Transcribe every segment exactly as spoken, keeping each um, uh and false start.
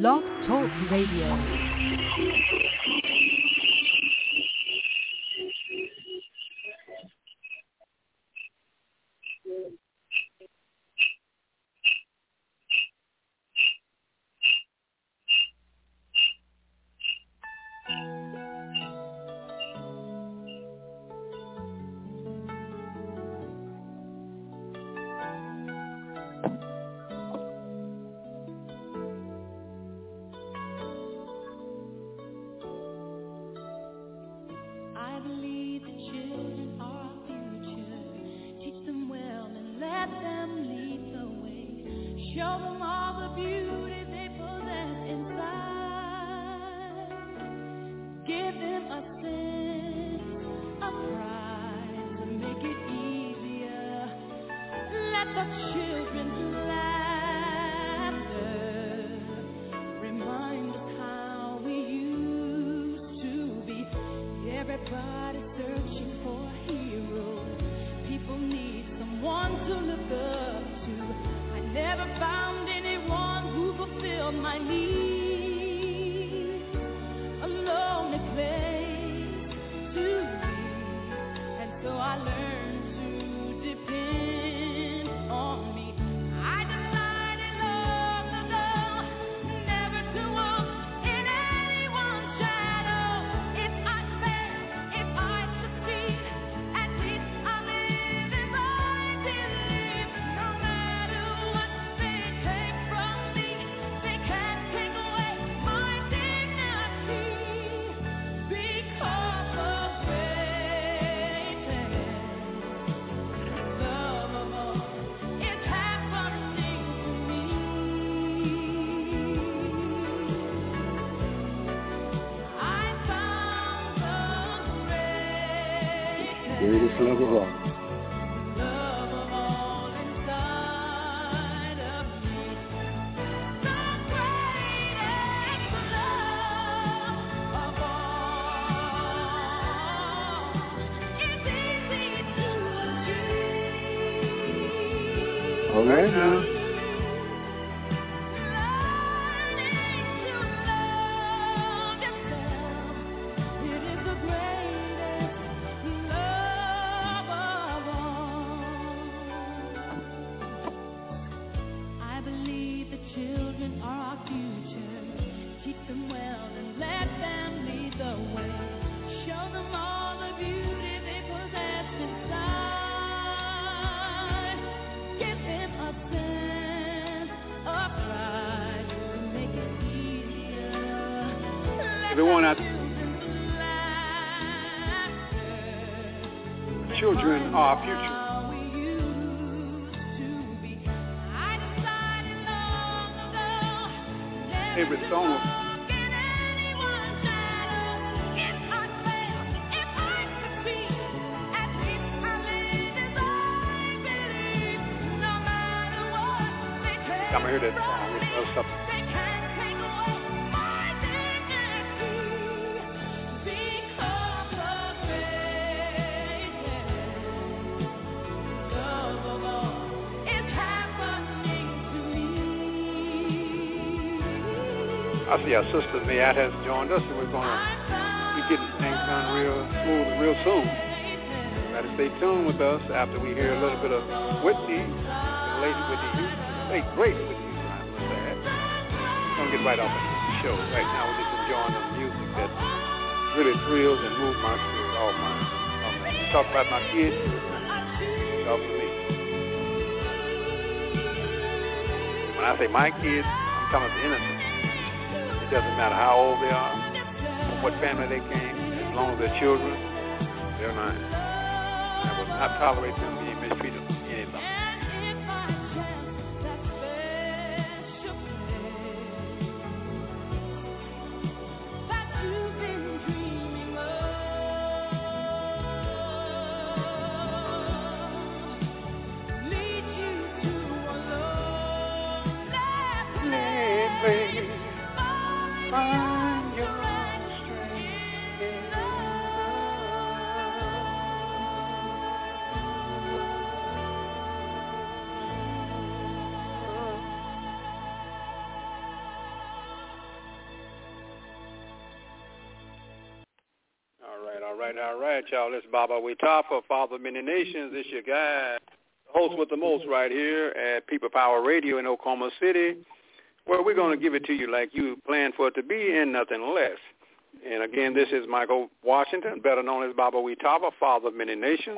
Blog Talk Radio. Greatest love of all. All right now. Everyone out children are our future. Every song. I'm gonna hear that song. It's uh, something. I see our sister Mayat has joined us, and we're going to be getting things done real smooth and real soon. Got to stay tuned with us after we hear a little bit of Whitney, the lady Whitney Houston, late great Whitney Houston, I must add. We're going to get right off into the show. Right now we're just enjoying the music that really thrills and moves my spirit, all mine. All mine. You talk about my kids, talk to me. When I say my kids, I'm talking about the innocent. It doesn't matter how old they are, or what family they came, as long as they're children, they're mine. I will not tolerate them being mistreated any longer. Find your strength. all right, all right, y'all. This is Baba Wetafa, Father of Many Nations. This your guy, host with the most right here at People Power Radio in Oklahoma City, where we're going to give it to you like you planned for it to be and nothing less. And again, this is Michael Washington, better known as Baba Wetafa, Father of Many Nations.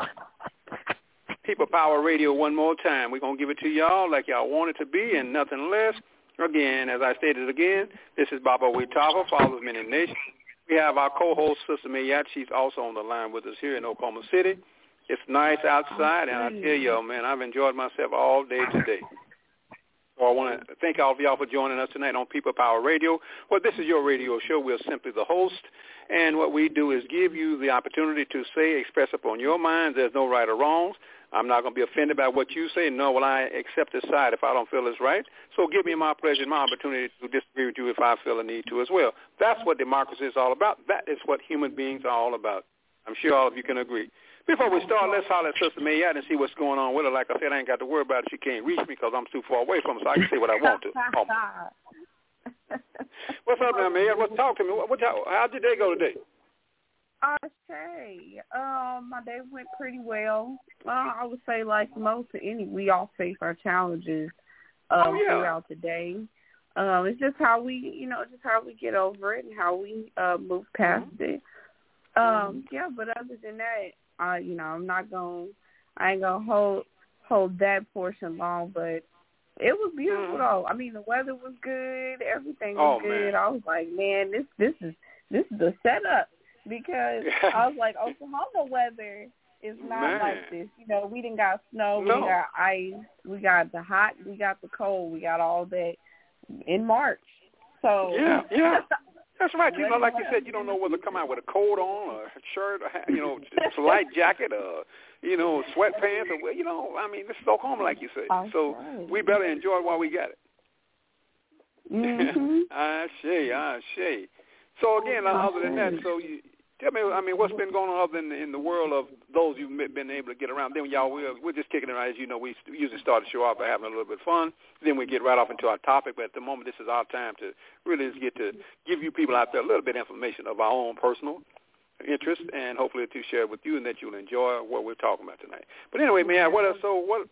People Power Radio one more time. We're going to give it to y'all like y'all want it to be and nothing less. Again, as I stated again, this is Baba Wetafa, Father of Many Nations. We have our co-host, Sister Mayat. She's also on the line with us here in Oklahoma City. It's nice outside, and I tell y'all, man, I've enjoyed myself all day today. So I want to thank all of y'all for joining us tonight on People Power Radio. Well, this is your radio show. We're simply the host, and what we do is give you the opportunity to say, express upon your mind. There's no right or wrongs. I'm not going to be offended by what you say, nor will I accept this side if I don't feel it's right. So give me my pleasure and my opportunity to disagree with you if I feel a need to as well. That's what democracy is all about. That is what human beings are all about. I'm sure all of you can agree. Before we start, let's holler at Sister Mayat and see what's going on with her. Like I said, I ain't got to worry about it. She can't reach me because I'm too far away from her, so I can say what I want to. Oh. What's up now, Mayat? What's talk to me? What, what, how'd your day go today? Okay. Um, my day went pretty well. Uh, I would say, like most of any, we all face our challenges um, oh, yeah. throughout the day. Um, it's just how we, you know, just how we get over it and how we uh, move past mm-hmm. it. Um, yeah, but other than that, uh, you know, I'm not going, I ain't going to hold hold that portion long, but it was beautiful, mm-hmm. though. I mean, the weather was good. Everything was oh, good. Man. I was like, man, this this is this is the setup. Because I was like, Oklahoma weather is not Man. like this. You know, we didn't got snow, no. we got ice, we got the hot, we got the cold, we got all that in March. So yeah, yeah, that's right. You know, like you said, you don't know whether to come out with a coat on, or a shirt, or you know, a light jacket, or you know, sweatpants, or you know, I mean, this is Oklahoma, like you say. That's so right. we better enjoy it while we got it. Mm-hmm. I see, I see. So again, other than that, so you. Tell me, I mean, what's been going on other in, in the world of those you've been able to get around? Then, y'all, we're, we're just kicking it around. As you know, we usually start the show off by having a little bit of fun. Then we get right off into our topic. But at the moment, this is our time to really just get to give you people out there a little bit of information of our own personal interest and hopefully to share with you and that you'll enjoy what we're talking about tonight. But anyway, man, what are, so what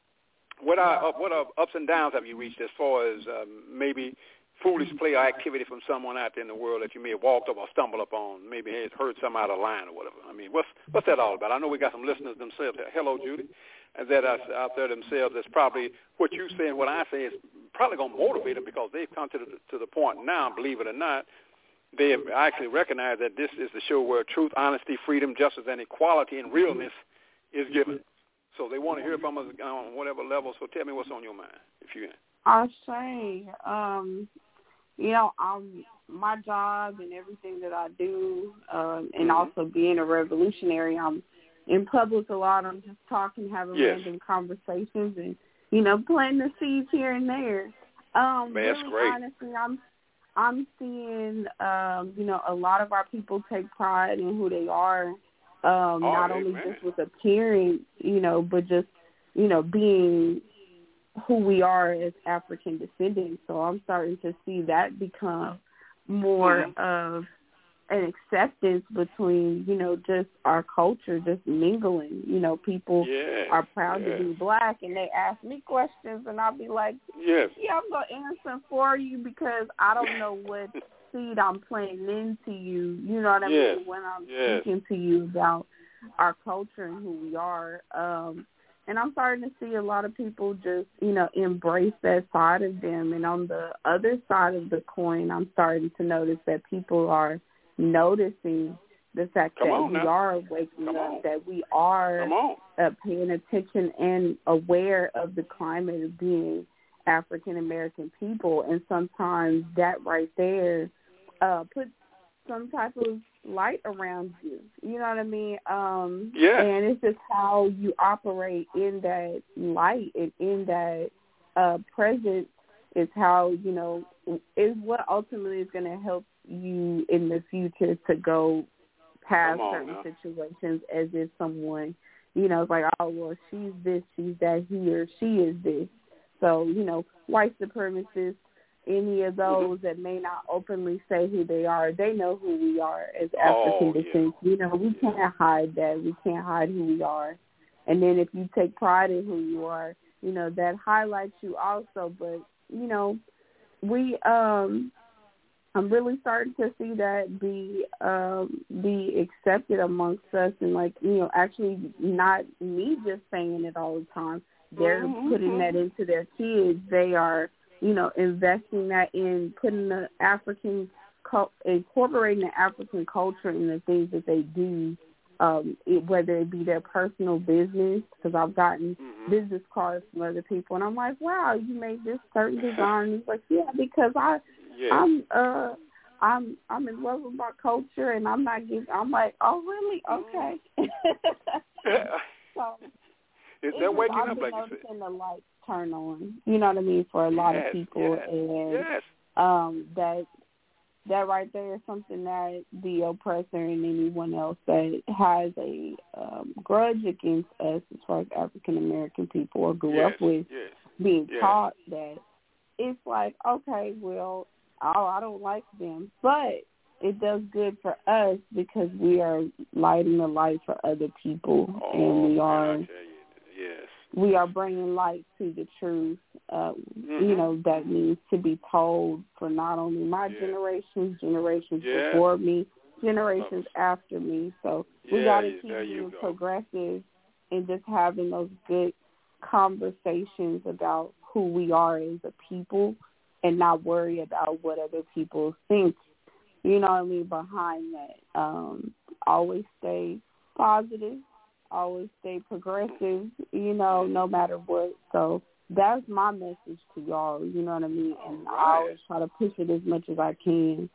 what are, what are ups and downs have you reached as far as um, maybe – foolish play or activity from someone out there in the world that you may have walked up or stumbled upon, maybe has heard some out of line or whatever? I mean, what's what's that all about? I know we got some listeners themselves. Hello, Judy. And that are out there themselves. That's probably what you say and what I say is probably going to motivate them because they've come to the, to the point now, believe it or not, they have actually recognized that this is the show where truth, honesty, freedom, justice, and equality and realness is given. So they want to hear from us on whatever level. So tell me what's on your mind, if you can. I'll say, um, you know, um, my job and everything that I do, um, and mm-hmm. also being a revolutionary, I'm in public a lot. I'm just talking, having yes. random conversations, and you know, planting the seeds here and there. Um, Man, that's really, great. honestly, I'm I'm seeing, um, you know, a lot of our people take pride in who they are, um, oh, not amen. only just with appearing, you know, but just, you know, being who we are as African descendants. So I'm starting to see that become more mm-hmm. of an acceptance between, you know, just our culture, just mingling. You know, people yes. are proud yes. to be black, and they ask me questions, and I'll be like, yes. yeah, I'm going to answer for you because I don't know what seed I'm planting into you. You know what I yes. mean? When I'm yes. speaking to you about our culture and who we are. Um, And I'm starting to see a lot of people just, you know, embrace that side of them. And on the other side of the coin, I'm starting to notice that people are noticing the fact Come that we now. are waking Come up, on. that we are uh, paying attention and aware of the climate of being African-American people. And sometimes that right there uh, puts some type of light around you. You know what I mean? Um, yeah. And it's just how you operate in that light and in that uh, presence is how, you know, is what ultimately is going to help you in the future to go past certain now. situations as if someone, you know, it's like, oh, well, she's this, she's that, he or she is this. So, you know, white supremacists any of those mm-hmm. that may not openly say who they are, they know who we are as African oh, descent. Yeah. You know, we yeah. can't hide that. We can't hide who we are. And then if you take pride in who you are, you know, that highlights you also. But, you know, we, um, I'm really starting to see that be, um, be accepted amongst us, and, like, you know, actually not me just saying it all the time. They're mm-hmm. putting that into their kids. They are, you know, investing that in, putting the African, incorporating the African culture in the things that they do. Um, it, whether it be their personal business, because I've gotten mm-hmm. business cards from other people, and I'm like, wow, you made this certain design. He's like, yeah, because I, yeah. I'm, uh, I'm, I'm in love with my culture, and I'm not giving. I'm like, oh, really? Okay. So is that waking I've up, been like you noticing the lights turn on. You know what I mean? For a lot yes, of people, yes, and yes. um, that. That right there is something that the oppressor and anyone else that has a um, grudge against us as far as African American people or grew yes, up with yes, being yes. taught that it's like, okay, well, oh, I don't like them. But it does good for us because we are lighting the light for other people, oh, and we are, I tell you, yes. we are bringing light to the truth. Uh, mm-hmm. You know, that needs to be told for not only my yeah. generations, generations yeah. before me, generations oh. after me. So we yeah, got to keep being progressive and just having those good conversations about who we are as a people, and not worry about what other people think. You know what I mean? Behind that, um, always stay positive, always stay progressive. You know, no matter what. So. That's my message to y'all, you know what I mean? And right. I always try to push it as much as I can.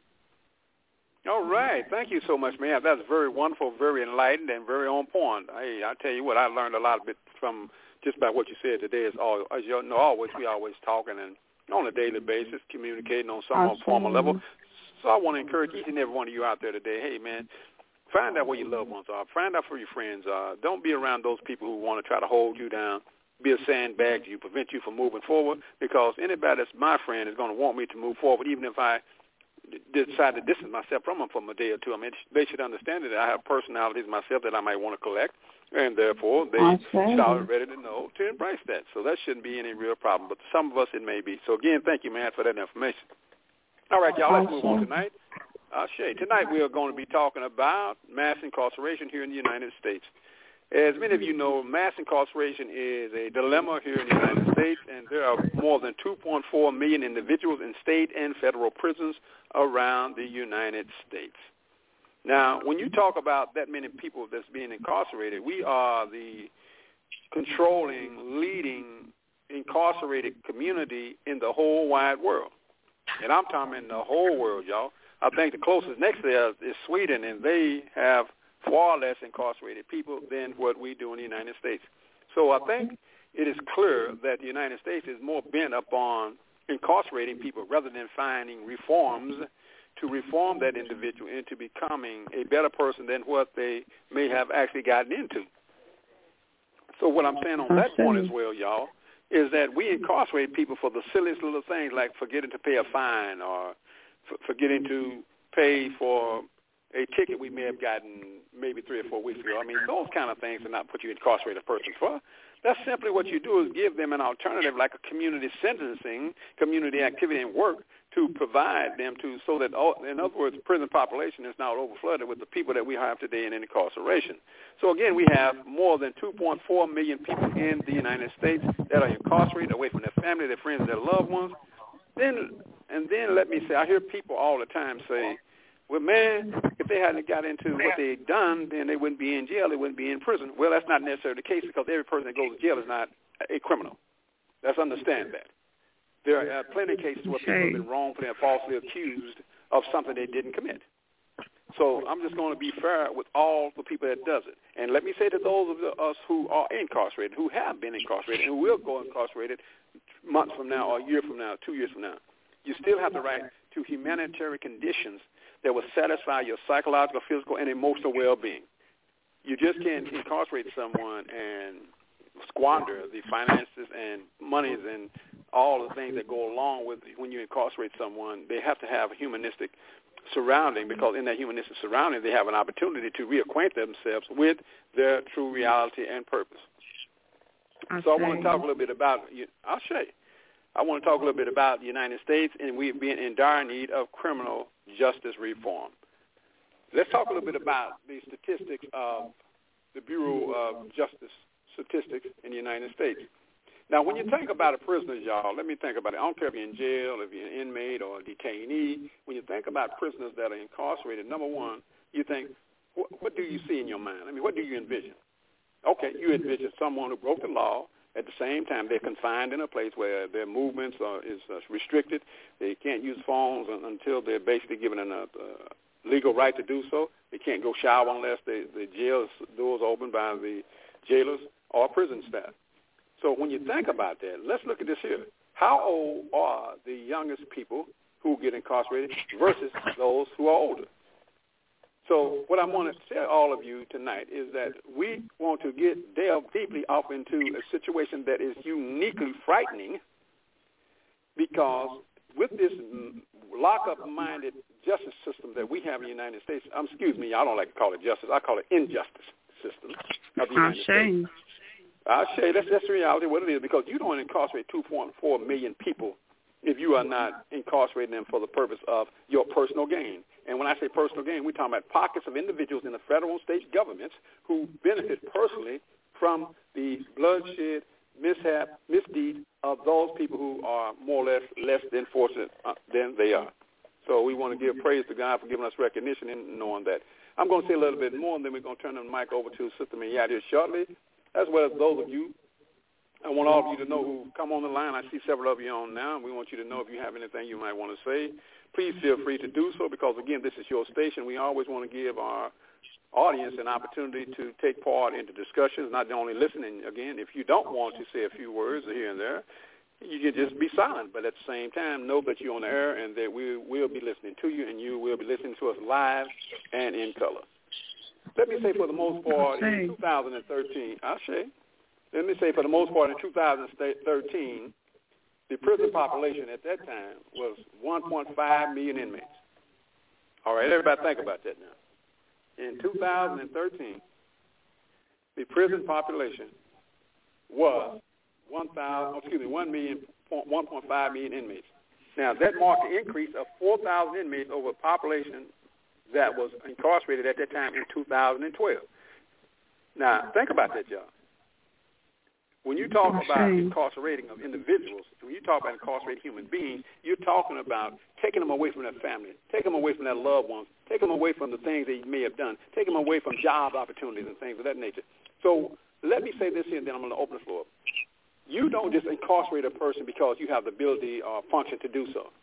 All right. Thank you so much, man. That's very wonderful, very enlightened, and very on point. Hey, I tell you what, I learned a lot of it from just about what you said today. Is all, as you know, always, we always talking and on a daily basis, communicating on some formal level. So I want to encourage each and every one of you out there today, hey, man, find out where your loved ones are. Find out where your friends are. Don't be around those people who want to try to hold you down, be a sandbag to you, prevent you from moving forward, because anybody that's my friend is going to want me to move forward, even if I decide to distance myself from them for a day or two. I mean, they should understand that I have personalities myself that I might want to collect, and therefore they start ready to know to embrace that. So that shouldn't be any real problem, but some of us it may be. So, again, thank you, man, for that information. All right, y'all, let's move on tonight. Uh, Shay, tonight we are going to be talking about mass incarceration here in the United States. As many of you know, mass incarceration is a dilemma here in the United States, and there are more than two point four million individuals in state and federal prisons around the United States. Now, when you talk about that many people that's being incarcerated, we are the controlling, leading incarcerated community in the whole wide world. And I'm talking in the whole world, y'all. I think the closest next to us is Sweden, and they have far less incarcerated people than what we do in the United States. So I think it is clear that the United States is more bent upon incarcerating people rather than finding reforms to reform that individual into becoming a better person than what they may have actually gotten into. So what I'm saying on that point as well, y'all, is that we incarcerate people for the silliest little things like forgetting to pay a fine or f- forgetting to pay for a ticket we may have gotten maybe three or four weeks ago. I mean, those kind of things are not what you incarcerate a person for. That's simply what you do is give them an alternative like a community sentencing, community activity and work to provide them to so that, in other words, the prison population is now overflooded with the people that we have today in incarceration. So, again, we have more than two point four million people in the United States that are incarcerated away from their family, their friends, their loved ones. Then, and then let me say, I hear people all the time say, well, man, if they hadn't got into what they had done, then they wouldn't be in jail, they wouldn't be in prison. Well, that's not necessarily the case because every person that goes to jail is not a criminal. Let's understand that. There are plenty of cases where people have been wrongfully and falsely accused of something they didn't commit. So I'm just going to be fair with all the people that does it. And let me say to those of us who are incarcerated, who have been incarcerated, and who will go incarcerated months from now or a year from now, two years from now, you still have the right to humanitarian conditions that will satisfy your psychological, physical, and emotional well-being. You just can't incarcerate someone and squander the finances and monies and all the things that go along with when you incarcerate someone, they have to have a humanistic surrounding, because in that humanistic surrounding, they have an opportunity to reacquaint themselves with their true reality and purpose. I so say. I want to talk a little bit about, I'll show you. I want to talk a little bit about the United States, and we've been in dire need of criminal justice reform. Let's talk a little bit about the statistics of the Bureau of Justice Statistics in the United States. Now, when you think about a prisoner, y'all, let me think about it. I don't care if you're in jail, if you're an inmate or a detainee. When you think about prisoners that are incarcerated, number one, you think, what, what do you see in your mind? I mean, what do you envision? Okay, you envision someone who broke the law. At the same time, they're confined in a place where their movements are is uh, restricted. They can't use phones until they're basically given a uh, legal right to do so. They can't go shower unless they, the jail doors are opened by the jailers or prison staff. So when you think about that, let's look at this here. How old are the youngest people who get incarcerated versus those who are older? So what I want to tell all of you tonight is that we want to get delve deeply off into a situation that is uniquely frightening, because with this lock-up-minded justice system that we have in the United States, um, excuse me, I don't like to call it justice, I call it injustice system of the United States. I'll say that's, that's the reality of what it is, because you don't incarcerate two point four million people if you are not incarcerating them for the purpose of your personal gain. And when I say personal gain, we're talking about pockets of individuals in the federal and state governments who benefit personally from the bloodshed, mishap, misdeed of those people who are more or less less than fortunate uh, than they are. So we want to give praise to God for giving us recognition and knowing that. I'm going to say a little bit more, and then we're going to turn the mic over to Sister Mayad here shortly, as well as those of you. I want all of you to know who come on the line. I see several of you on now, and we want you to know if you have anything you might want to say. Please feel free to do so, because, again, this is your station. We always want to give our audience an opportunity to take part in the discussions, not only listening. Again, if you don't want to say a few words here and there, you can just be silent. But at the same time, know that you're on the air and that we will be listening to you, and you will be listening to us live and in color. Let me say for the most part in two thousand thirteen, I'll say, let me say for the most part in two thousand thirteen, the prison population at that time was one point five million inmates. All right, everybody think about that now. In two thousand thirteen, the prison population was one thousand, excuse me, one million, one point five million inmates. Now that marked an increase of four thousand inmates over a population that was incarcerated at that time in two thousand twelve. Now think about that, y'all. When you talk about incarcerating of individuals, when you talk about incarcerating human beings, you're talking about taking them away from their family, taking them away from their loved ones, taking them away from the things they may have done, taking them away from job opportunities and things of that nature. So let me say this here, and then I'm going to open the floor. You don't just incarcerate a person because you have the ability or function to do so.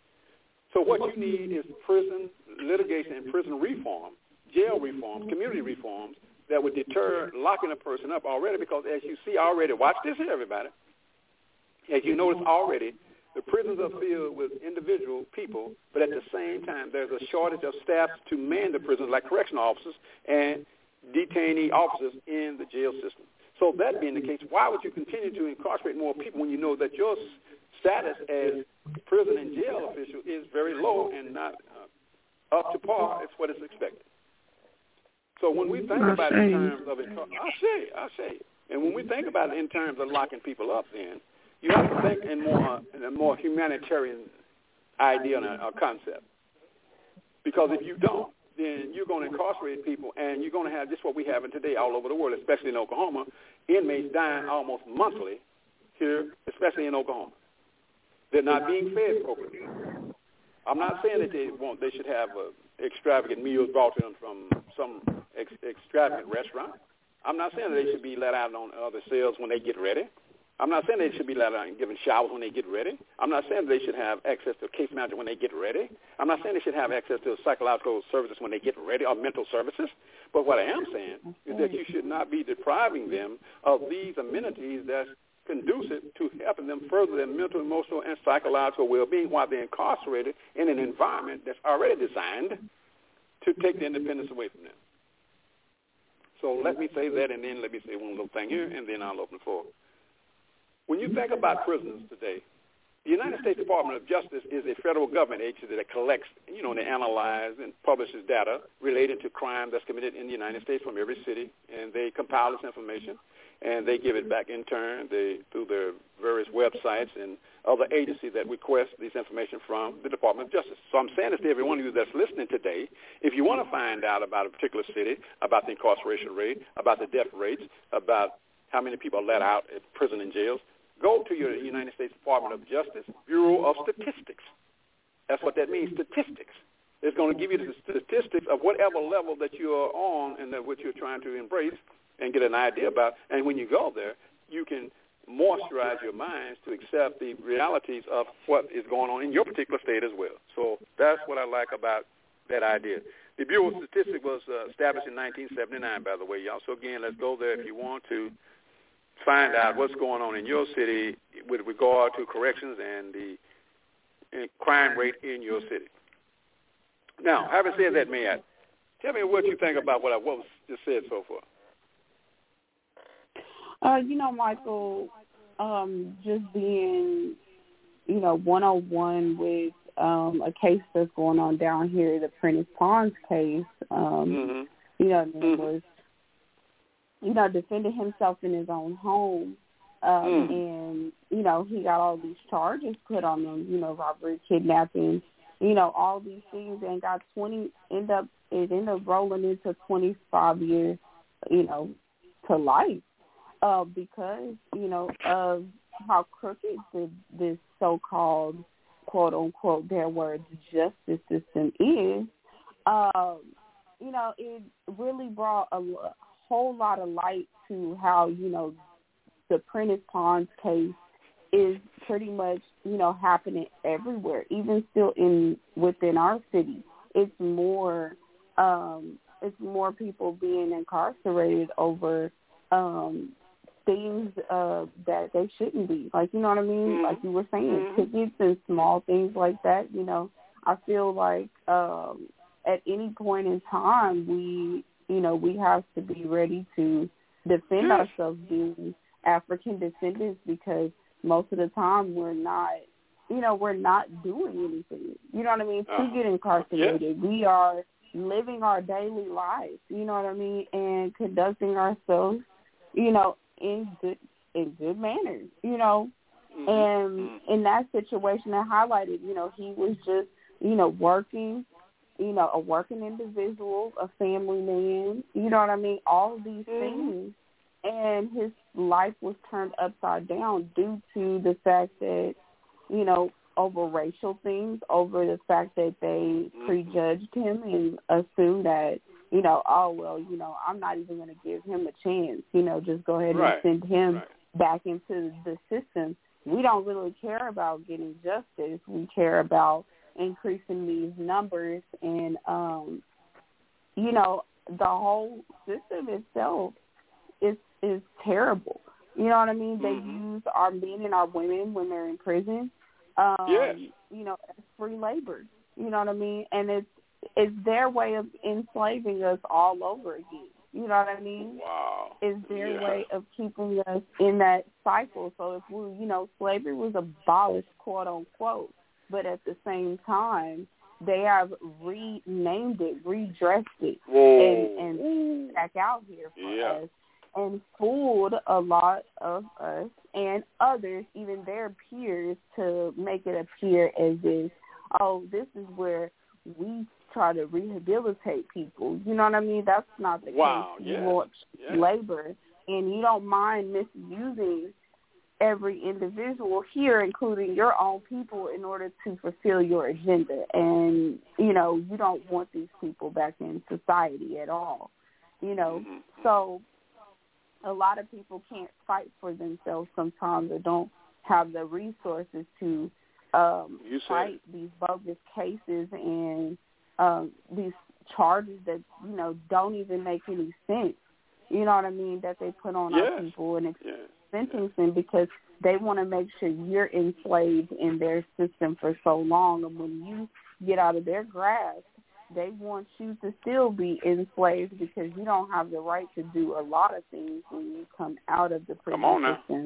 So what you need is prison litigation and prison reform, jail reforms, community reforms, that would deter locking a person up already, because as you see already, watch this here, everybody. As you notice already, the prisons are filled with individual people, but at the same time, there's a shortage of staff to man the prisons, like correctional officers and detainee officers in the jail system. So that being the case, why would you continue to incarcerate more people when you know that your status as prison and jail official is very low and not uh, up to par as what is expected? So when we think I about say. it in terms of, I say, I say, and when we think about it in terms of locking people up, then you have to think in more in a more humanitarian idea and a, a concept. Because if you don't, then you're going to incarcerate people, and you're going to have just what we have in today all over the world, especially in Oklahoma, inmates dying almost monthly here, especially in Oklahoma. They're not being fed properly. I'm not saying that they won't. They should have uh, extravagant meals brought to them from some ex- extravagant restaurant. I'm not saying that they should be let out on other cells when they get ready. I'm not saying they should be let out and given showers when they get ready. I'm not saying they should have access to a case manager when they get ready. I'm not saying they should have access to psychological services when they get ready, or mental services. But what I am saying is that you should not be depriving them of these amenities that's conducive to helping them further their mental, emotional, and psychological well-being while they're incarcerated in an environment that's already designed to take the independence away from them. So let me say that, and then let me say one little thing here, and then I'll open the floor. when you think about prisons today, the United States Department of Justice is a federal government agency that collects, you know, and analyzes and publishes data related to crime that's committed in the United States from every city, and they compile this information, and they give it back in turn they, through their various websites and other agencies that request this information from the Department of Justice. So I'm saying this to every one of you that's listening today. If you want to find out about a particular city, about the incarceration rate, about the death rates, about how many people are let out of prison and jails, go to your United States Department of Justice Bureau of Statistics. That's what that means, statistics. It's going to give you the statistics of whatever level that you are on and that what you're trying to embrace and get an idea about. And when you go there, you can moisturize your minds to accept the realities of what is going on in your particular state as well. So that's what I like about that idea. The Bureau of Statistics was uh, established in nineteen seventy-nine, by the way, y'all. So, again, let's go there if you want to find out what's going on in your city with regard to corrections and the and crime rate in your city. Now, having said that, Matt, tell me what you think about what I what was just said so far. Uh, you know, Michael, um, just being, you know, one-on-one with um, a case that's going on down here, the Prentice Pons case, um, mm-hmm. you know, and mm-hmm. was, you know, defending himself in his own home. Um, mm. And, you know, he got all these charges put on him, you know, robbery, kidnapping, you know, all these things, and got twenty, end up, it ended up rolling into twenty-five years, you know, to life. Uh, because, you know, of how crooked the, this so-called, quote-unquote, their words, justice system is, um, you know, it really brought a, a whole lot of light to how, you know, the Prentice Pons case is pretty much, you know, happening everywhere, even still in within our city. It's more, um, it's more people being incarcerated over um things uh, that they shouldn't be. Like, you know what I mean? Mm-hmm. Like you were saying, mm-hmm. tickets and small things like that, you know. I feel like um, at any point in time, we, you know, we have to be ready to defend yes. ourselves being African descendants, because most of the time we're not, you know, we're not doing anything. You know what I mean? Uh, to get incarcerated. yes. We are living our daily lives, you know what I mean, and conducting ourselves, you know, in good in good manners, you know. Mm-hmm. And mm-hmm. in that situation, I highlighted, you know, he was just, you know, working, you know, a working individual, a family man, you know what I mean, all of these mm-hmm. things. And his life was turned upside down due to the fact that, you know, over racial things, over the fact that they mm-hmm. prejudged him and assumed that, you know, oh, well, you know, I'm not even going to give him a chance, you know, just go ahead right. and send him right. back into the system. We don't really care about getting justice. We care about increasing these numbers, and, um, you know, the whole system itself is is terrible. You know what I mean? Mm-hmm. They use our men and our women when they're in prison, um, yes. you know, as free labor. You know what I mean? And it's it's their way of enslaving us all over again. You know what I mean? Wow. It's their yeah. way of keeping us in that cycle. So if we, you know, slavery was abolished, quote unquote, but at the same time, they have renamed it, redressed it, Whoa. and, and back out here for yeah. us, and fooled a lot of us and others, even their peers, to make it appear as if, oh, this is where we try to rehabilitate people. You know what I mean? That's not the wow. case. Yes. You want yes. labor, and you don't mind misusing every individual here, including your own people, in order to fulfill your agenda. And, you know, you don't want these people back in society at all. You know, mm-hmm. so a lot of people can't fight for themselves sometimes, or don't have the resources to um, fight these bogus cases and um, these charges that, you know, don't even make any sense. You know what I mean? That they put on yes. our people and yes. sentencing yes. because they want to make sure you're enslaved in their system for so long. And when you get out of their grasp, they want you to still be enslaved, because you don't have the right to do a lot of things when you come out of the prison system.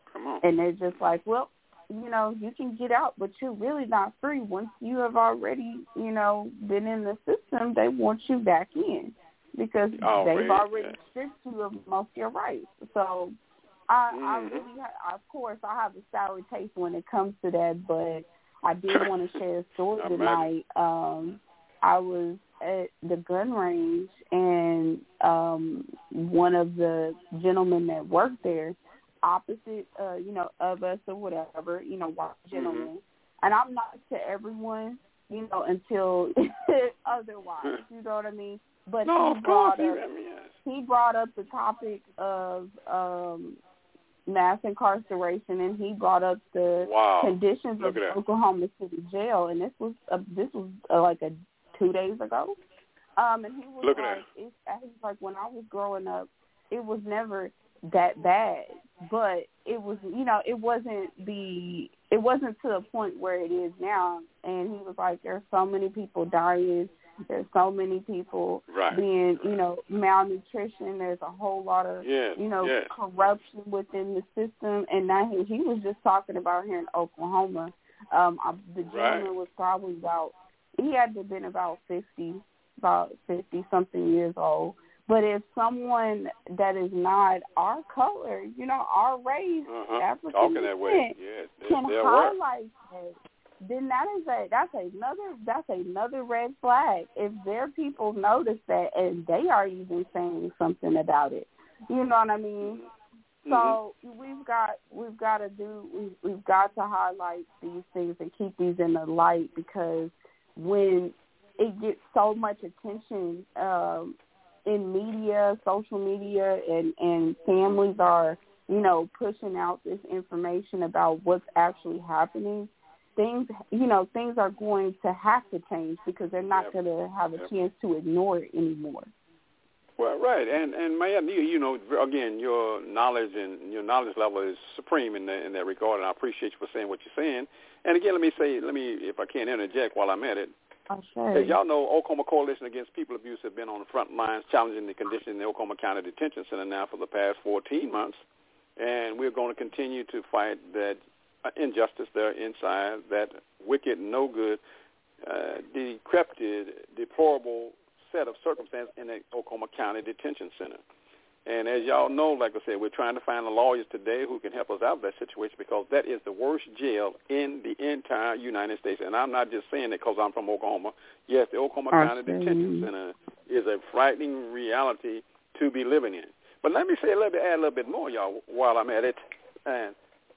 Come on. And they're just like, well, you know, you can get out, but you're really not free. Once you have already, you know, been in the system, they want you back in because oh, they've right. already yeah. stripped you of most of your rights. So, I, mm-hmm. I really, ha- of course, I have a sour taste when it comes to that, but I did want to share a story tonight. Um, I was at the gun range, and um, one of the gentlemen that worked there, opposite, uh, you know, of us or whatever, you know, white gentlemen. Mm-hmm. And I'm not to everyone, you know, until otherwise, you know what I mean? But no, he brought course, up, yes. he brought up the topic of um, mass incarceration, and he brought up the wow. conditions Look of at that. Oklahoma City jail, and this was uh, this was uh, like a two days ago. Um, and he was Look like, at it's, he was like, when I was growing up, it was never that bad, but it was, you know, it wasn't the, it wasn't to the point where it is now. And he was like, there's so many people dying. There's so many people right. being, you know, malnutrition. There's a whole lot of, yes. you know, yes. corruption within the system. And now he, he was just talking about here in Oklahoma. Um, I, the gentleman right. was probably about, he had to have been about fifty, about fifty-something years old. But if someone that is not our color, you know, our race, uh-huh. African Talking that way. descent, yes. can they're highlight that, then that is a that's another that's another red flag. If their people notice that and they are even saying something about it, you know what I mean? Mm-hmm. So we've got we've got to do we've, we've got to highlight these things and keep these in the light, because when it gets so much attention um, in media, social media, and, and families are, you know, pushing out this information about what's actually happening, things, you know, things are going to have to change because they're not yep. going to have a yep. chance to ignore it anymore. Well, right, and and Maya, you know, again, your knowledge and your knowledge level is supreme in that in that regard, and I appreciate you for saying what you're saying. And again, let me say, let me, if I can interject while I'm at it. Oh, sure. As y'all know, Oklahoma Coalition Against People Abuse have been on the front lines challenging the condition in the Oklahoma County Detention Center now for the past fourteen months, and we're going to continue to fight that injustice there inside, that wicked, no good, uh, decrepit, deplorable set of circumstances in the Oklahoma County Detention Center. And as y'all know, like I said, we're trying to find the lawyers today who can help us out of that situation, because that is the worst jail in the entire United States. And I'm not just saying that because I'm from Oklahoma. Yes, the Oklahoma I County see. Detention Center is a frightening reality to be living in. But let me say a little bit, add a little bit more, y'all, while I'm at it. And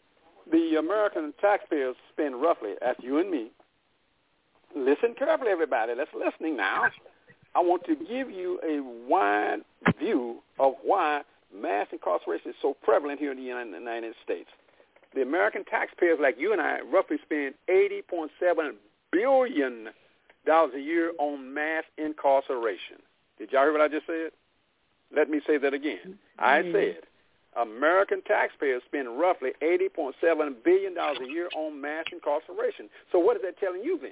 the American taxpayers spend roughly, that's you and me, listen carefully, everybody, that's listening now. I want to give you a wide view of why mass incarceration is so prevalent here in the United States. The American taxpayers, like you and I, roughly spend eighty point seven billion dollars a year on mass incarceration. Did y'all hear what I just said? Let me say that again. Mm-hmm. I said American taxpayers spend roughly eighty point seven billion dollars a year on mass incarceration. So what is that telling you then?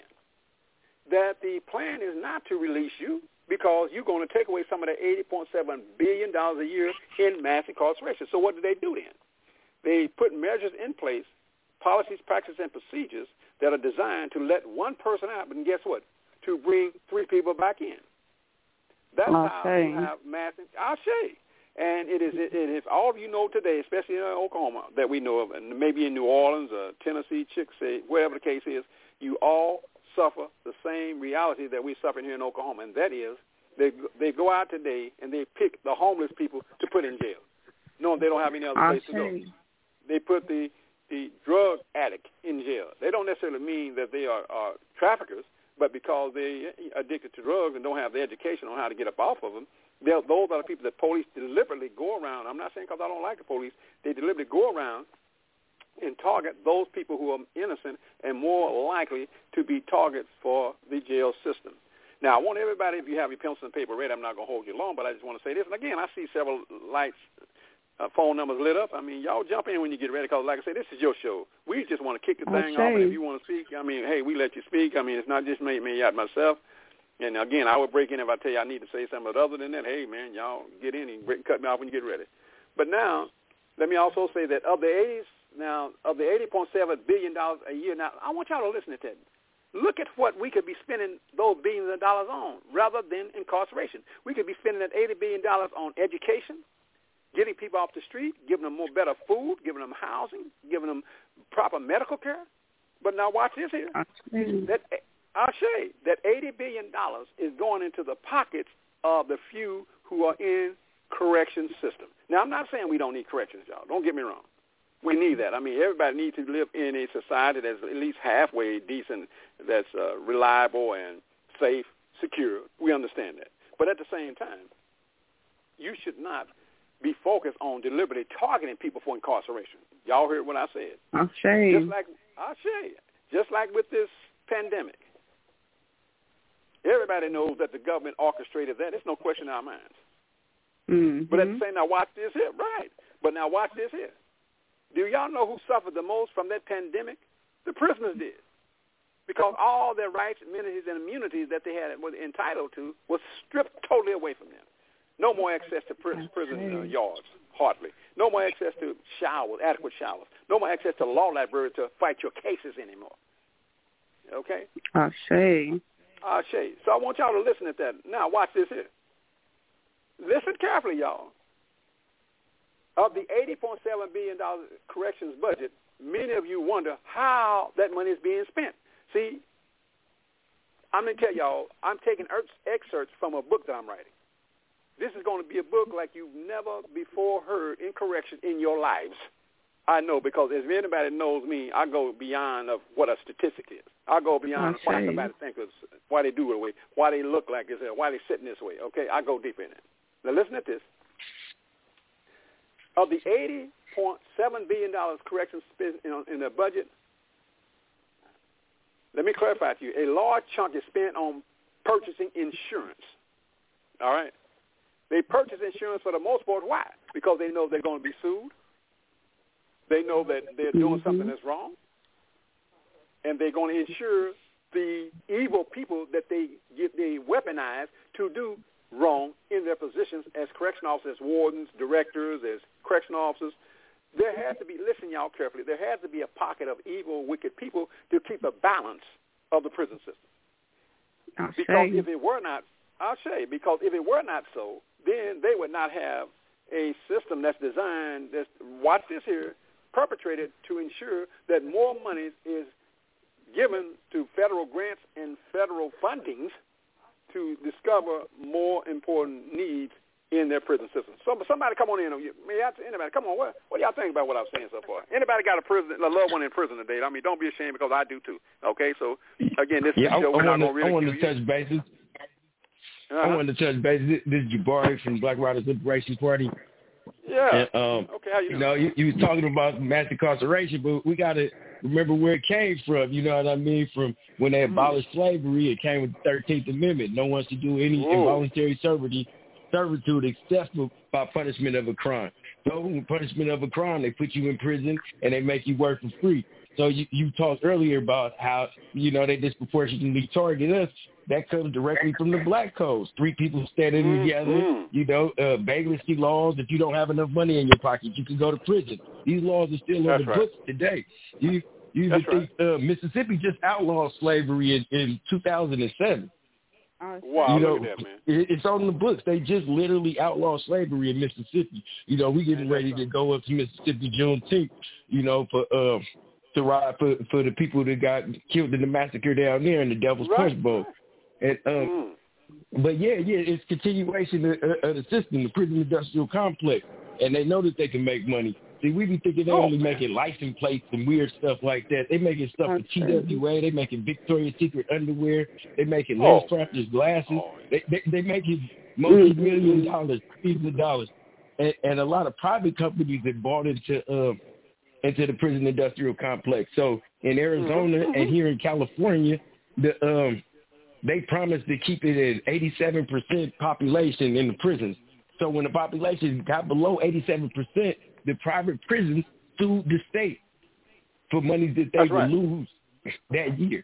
That the plan is not to release you, because you're going to take away some of the eighty point seven billion dollars a year in mass incarceration. So what do they do then? They put measures in place, policies, practices, and procedures that are designed to let one person out, but guess what? To bring three people back in. That's I'll how say. you have mass. I'll say. And it is, it is all of you know today, especially in Oklahoma, that we know of, and maybe in New Orleans or Tennessee, Chickasee, whatever the case is, you all suffer the same reality that we suffer here in Oklahoma, and that is they they go out today and they pick the homeless people to put in jail, knowing they don't have any other place to go. They put the, the drug addict in jail. They don't necessarily mean that they are, are traffickers, but because they're addicted to drugs and don't have the education on how to get up off of them, those are the people that police deliberately go around. I'm not saying because I don't like the police. They deliberately go around and target those people who are innocent and more likely to be targets for the jail system. Now, I want everybody, if you have your pencil and paper ready, I'm not going to hold you long, but I just want to say this. And again, I see several lights, uh, phone numbers lit up. I mean, y'all jump in when you get ready, because like I said, this is your show. We just want to kick the thing off, and if you want to speak, I mean, hey, we let you speak. I mean, it's not just me, me out myself. And again, I would break in if I tell you I need to say something, but other than that, hey, man, y'all get in and break, cut me off when you get ready. But now, let me also say that of the eighty Now, of the eighty point seven billion dollars a year, now, I want y'all to listen to that. Look at what we could be spending those billions of dollars on rather than incarceration. We could be spending that eighty billion dollars on education, getting people off the street, giving them more better food, giving them housing, giving them proper medical care. But now watch this here. That, I'll show you that eighty billion dollars is going into the pockets of the few who are in correction system. Now, I'm not saying we don't need corrections, y'all. Don't get me wrong. We need that. I mean, everybody needs to live in a society that's at least halfway decent, that's uh, reliable and safe, secure. We understand that. But at the same time, you should not be focused on deliberately targeting people for incarceration. Y'all heard what I said. I'll show you. Just like, I'll show you. Just like with this pandemic. Everybody knows that the government orchestrated that. There's no question in our minds. Mm-hmm. But at the same time, now watch this here. Right. But now watch this here. Do y'all know who suffered the most from that pandemic? The prisoners did. Because all their rights, amenities, and immunities that they had was entitled to was stripped totally away from them. No more access to prison, prison uh, yards, hardly. No more access to showers, adequate showers. No more access to law libraries to fight your cases anymore. Okay? I'll say. I'll show you. So I want y'all to listen to that. Now watch this here. Listen carefully, y'all. Of the eighty point seven billion dollars corrections budget, many of you wonder how that money is being spent. See, I'm going to tell y'all, I'm taking excerpts from a book that I'm writing. This is going to be a book like you've never before heard in correction in your lives. I know, because if anybody knows me, I go beyond of what a statistic is. I go beyond okay. why somebody thinks, why they do it the way, why they look like this, why they sitting this way. Okay, I go deeper in it. Now listen to this. Of the eighty point seven billion dollars corrections spent in the budget, let me clarify to you, a large chunk is spent on purchasing insurance. All right? They purchase insurance for the most part. Why? Because they know they're going to be sued. They know that they're doing mm-hmm. something that's wrong. And they're going to insure the evil people that they get, they weaponize to do wrong in their positions as correction officers, wardens, directors, as correction officers. There has to be, listen y'all carefully, there has to be a pocket of evil, wicked people to keep a balance of the prison system. I'll because say. if it were not, I'll say, because if it were not so, then they would not have a system that's designed, that's, watch this here, perpetrated to ensure that more money is given to federal grants and federal fundings to discover more important needs in their prison system. So, somebody come on in. May I, anybody, come on. What, what do y'all think about what I'm saying so far? Anybody got a prison, a loved one in prison today? I mean, don't be ashamed, because I do too. Okay, so again, this yeah, is a show. I, We're I not going to I want really to touch bases. Uh-huh. I wanted to touch bases. This, this is Jabari from Black Riders Liberation Party. Yeah. And, um, okay. How you, you know, you, you was talking about mass incarceration, but we got to remember where it came from. You know what I mean? From when they abolished slavery, it came with the thirteenth Amendment. No one should do any Whoa. involuntary servitude, servitude except by punishment of a crime. So, with punishment of a crime, they put you in prison and they make you work for free. So you, you talked earlier about how, you know, they disproportionately target us. That comes directly from the black codes. Three people standing mm-hmm. together, you know, uh, vagrancy laws. If you don't have enough money in your pocket, you can go to prison. These laws are still That's on the right. books today. You, you even That's think uh, Mississippi just outlawed slavery in, in two thousand seven. Wow, you know, look at that, man. It, it's on the books. They just literally outlawed slavery in Mississippi. You know, we getting ready to go up to Mississippi Juneteenth, you know, for uh, to ride for, for the people that got killed in the massacre down there in the Devil's Right. Punch Bowl. And, um, mm. But, yeah, yeah, it's continuation of, of the system, the prison industrial complex, and they know that they can make money. See, we be thinking they oh, only man. making license plates and weird stuff like that. They making stuff for T W A. They making Victoria's Secret underwear. They making lens oh. crafters glasses. Oh. They, they they making multi-million dollars, billions of dollars. And, and a lot of private companies that bought into uh, into the prison industrial complex. So in Arizona mm-hmm. and here in California, the um, they promised to keep it at eighty-seven percent population in the prisons. So when the population got below eighty-seven percent, the private prisons sued the state for money that they That's would right. lose that year.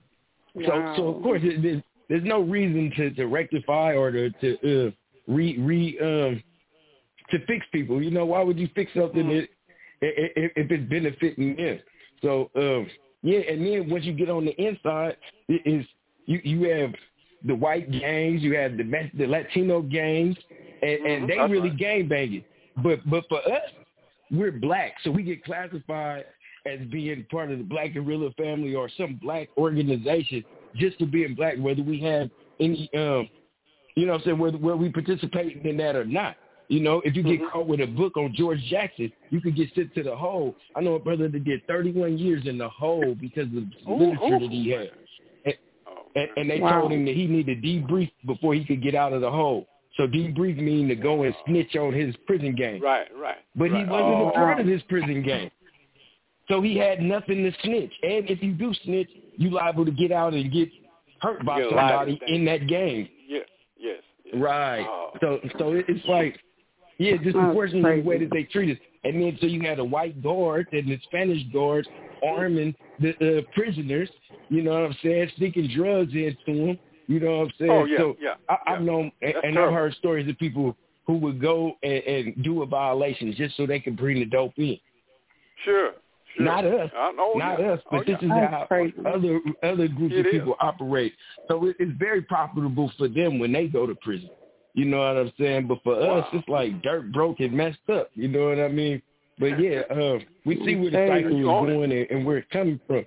Wow. So, so of course, there's, there's no reason to, to rectify or to, to uh, re re um, to fix people. You know, why would you fix something that if, if it's benefiting them. So, um, yeah, and then once you get on the inside, it is you, you have the white gangs, you have the the Latino gangs, and, mm-hmm, and they really right. gang banging. But but for us, we're black, so we get classified as being part of the Black Guerrilla family or some black organization just for being black, whether we have any, um, you know what I'm saying, whether, whether we participate in that or not. You know, if you get mm-hmm. caught with a book on George Jackson, you could get sent to the hole. I know a brother that did thirty-one years in the hole because of the ooh, literature ooh. that he had. And, oh, and, and they wow. told him that he needed to debrief before he could get out of the hole. So debrief means to go and snitch on his prison gang. Right, right. But right. he wasn't oh. a part of his prison gang. So he had nothing to snitch. And if you do snitch, you liable to get out and get hurt by get somebody in that gang. Yes, yes. yes. Right. Oh. So so it's like, yeah, just That's unfortunately crazy. the way that they treat us. And then so you had the white guards and the Spanish guards arming the uh, prisoners, you know what I'm saying, sneaking drugs into them, you know what I'm saying? Oh, yeah, so yeah, I, yeah. I've known, and, and I've heard stories of people who would go and, and do a violation just so they could bring the dope in. Sure. Sure. Not us, uh, oh, not yeah. us, but oh, this yeah. is That's how crazy. other other groups It of people is. operate. So it, it's very profitable for them when they go to prison. You know what I'm saying? But for wow. us, it's like dirt, broke, and messed up. You know what I mean? But yeah, uh, we see where the cycle is going and, and where it's coming from.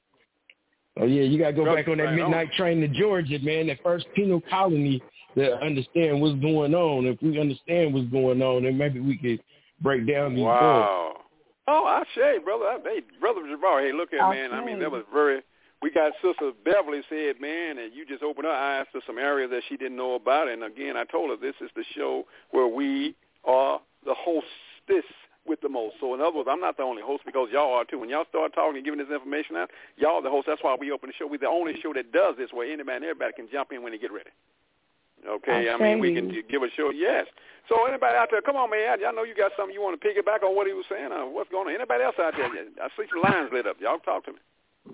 Oh yeah, you gotta go Brother, back on that right midnight on. train to Georgia, man. That first penal colony to understand what's going on. If we understand what's going on, then maybe we could break down these Wow. doors. Oh, I say, brother. I, hey, brother Jabbar, hey, look here, man. I mean, that was very. We got Sister Beverly said, man, and you just opened her eyes to some areas that she didn't know about. And again, I told her this is the show where we are the hostess with the most. So in other words, I'm not the only host because y'all are too. When y'all start talking and giving this information out, y'all are the host. That's why we open the show. We're the only show that does this where anybody and everybody can jump in when they get ready. Okay, I mean, we can give a show, yes. So anybody out there, come on, man. I know you got something you want to piggyback on what he was saying. Uh, what's going on? Anybody else out there? I see some lines lit up. Y'all talk to me.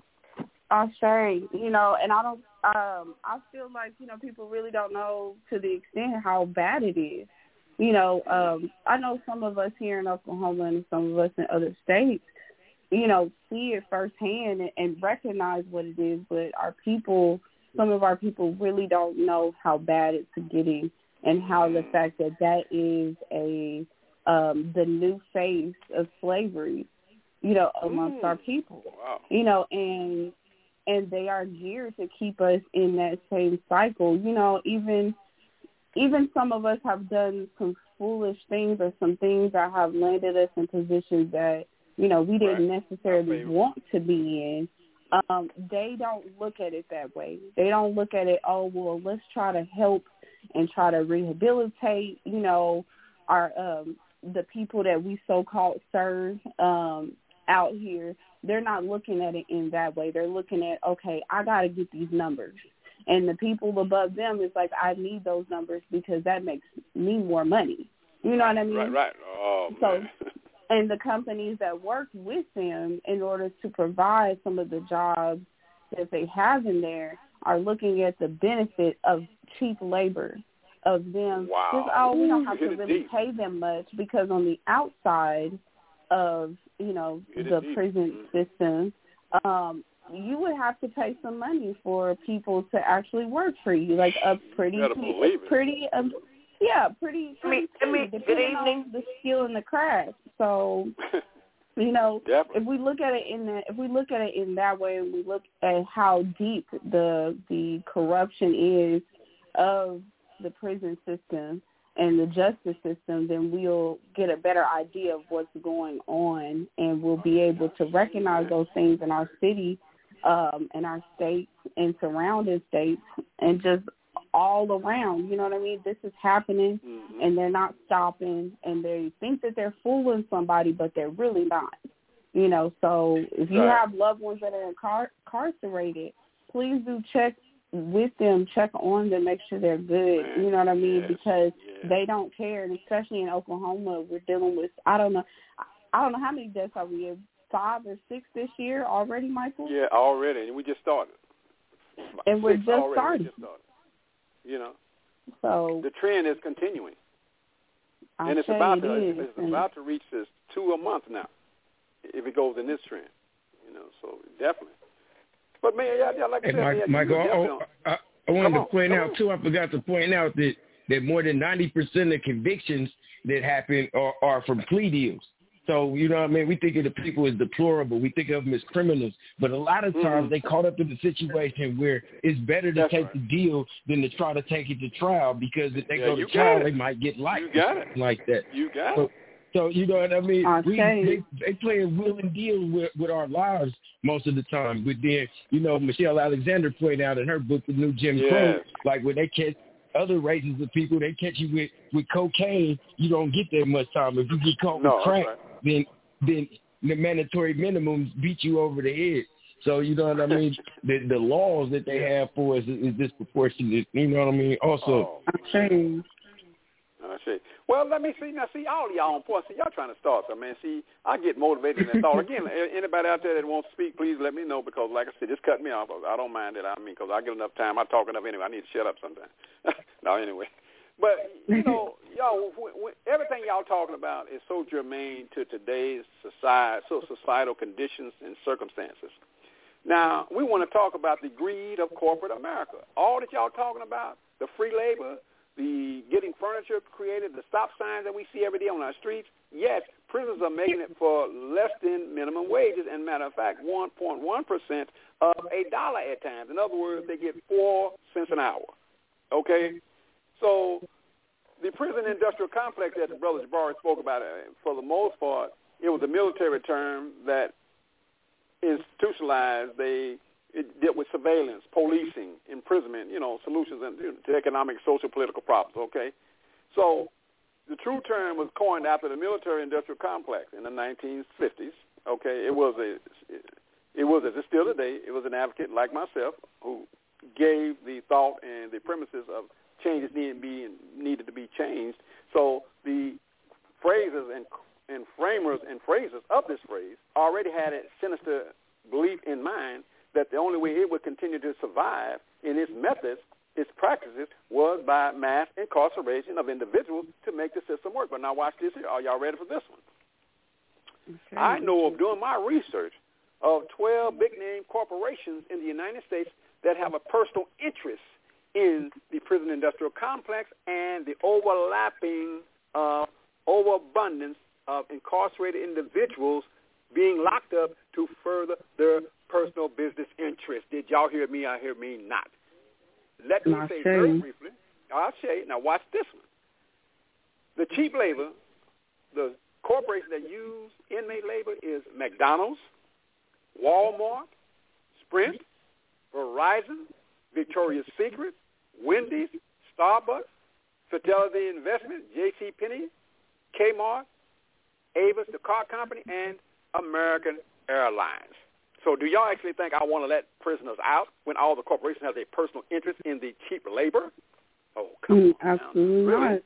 I say, you know, and I don't, um, I feel like, you know, people really don't know to the extent how bad it is. You know, um, I know some of us here in Oklahoma and some of us in other states, you know, see it firsthand and, and recognize what it is, but our people, some of our people really don't know how bad it's getting and how the fact that that is a, um, the new face of slavery, you know, amongst mm. our people, wow. you know, and, and they are geared to keep us in that same cycle. You know, even even some of us have done some foolish things or some things that have landed us in positions that, you know, we didn't right. necessarily want to be in. Um, they don't look at it that way. They don't look at it, oh, well, let's try to help and try to rehabilitate, you know, our um, the people that we so-called serve um, out here. They're not looking at it in that way. They're looking at, okay, I got to get these numbers. And the people above them is like, I need those numbers because that makes me more money. You know what I mean? Right, right. Oh, so, man. and the companies that work with them in order to provide some of the jobs that they have in there are looking at the benefit of cheap labor, of them. Wow. Just, oh, we don't have Hit to it really deep. pay them much because on the outside of, you know, Hit it the deep. prison Mm-hmm. system, um, you would have to pay some money for people to actually work for you, like a pretty, You better believe it. pretty, um, yeah, pretty, pretty, I mean, pretty, good depending evening. on the skill and the craft. So, you know, Definitely. if we look at it in that, if we look at it in that way, and we look at how deep the the corruption is of the prison system and the justice system, then we'll get a better idea of what's going on, and we'll be able to recognize those things in our city, um, in our states and surrounding states, and just all around. You know what I mean? This is happening, mm-hmm. and they're not stopping, and they think that they're fooling somebody, but they're really not. You know, so if you right. have loved ones that are incar- incarcerated, please do check with them, check on them, make sure they're good. Man, you know what I mean? yes, because yes. they don't care, and especially in Oklahoma, we're dealing with, I don't know, I don't know how many deaths are we in, five or six this year already, Michael? Yeah, already, and we just started. And we're Six just already, starting. we just started. You know, so the trend is continuing, I and it's say about it to is, it's and about to reach this two a month now. if it goes in this trend. You know, so definitely. But man, yeah, yeah like I hey, said, Mike, man, Michael, definitely I, I, I wanted to on, point out on. too. I forgot to point out that that more than ninety percent of convictions that happen are, are from plea deals. So, you know what I mean? We think of the people as deplorable. We think of them as criminals. But a lot of times mm-hmm. they caught up in the situation where it's better to That's take right. the deal than to try to take it to trial, because if they yeah, go to trial, they might get life you got it. like that. You got so, it. So, you know what I mean? I We, they, they play a willing deal with, with our lives most of the time. But then, you know, Michelle Alexander pointed out in her book, The New Jim yes. Crow, like when they catch other races of people, they catch you with, with cocaine, you don't get that much time. If you get caught no, with crack, right. then then the mandatory minimums beat you over the head. So, you know what I mean? the the laws that they have for us is, is disproportionate. You know what I mean? Also. Oh, okay. I see. Well, let me see. Now, see, all of y'all on point. See, y'all trying to start something, man. See, I get motivated in that thought. Again, anybody out there that wants to speak, please let me know, because, like I said, just cut me off. I don't mind it. I mean, because I get enough time. I talk enough anyway. I need to shut up sometimes. No, anyway. But, you know, y'all, w- w- everything y'all talking about is so germane to today's society, so societal conditions and circumstances. Now, we want to talk about the greed of corporate America. All that y'all talking about, the free labor, the getting furniture created, the stop signs that we see every day on our streets, yes, prisons are making it for less than minimum wages, and matter of fact, one point one percent of a dollar at times. In other words, they get four cents an hour, okay? So the prison industrial complex that the brother Jabari spoke about, for the most part, it was a military term that institutionalized. They it dealt with surveillance, policing, imprisonment, you know, solutions and, you know, to economic, social, political problems, okay? So the true term was coined after the military-industrial complex in the nineteen fifties, okay? It was, a, it was, as it's still today, it was an advocate like myself who gave the thought and the premises of changes needed to be, needed to be changed. So the phrases and, and framers and phrases of this phrase already had a sinister belief in mind that the only way it would continue to survive in its methods, its practices, was by mass incarceration of individuals to make the system work. But now watch this here. Are y'all ready for this one? Okay. I know of, doing my research, of twelve big-name corporations in the United States that have a personal interest in the prison industrial complex and the overlapping uh, overabundance of incarcerated individuals being locked up to further their personal business interests. Did y'all hear me? I hear me not. Let me say very briefly, I'll show you. Now watch this one. The cheap labor, the corporation that use inmate labor is McDonald's, Walmart, Sprint, Verizon, Victoria's Secret, Wendy's, Starbucks, Fidelity Investment, J C Penney, Kmart, Avis, the car company, and American Airlines. So do y'all actually think I want to let prisoners out when all the corporations have a personal interest in the cheap labor? Oh, come mm, on. Absolutely really? not.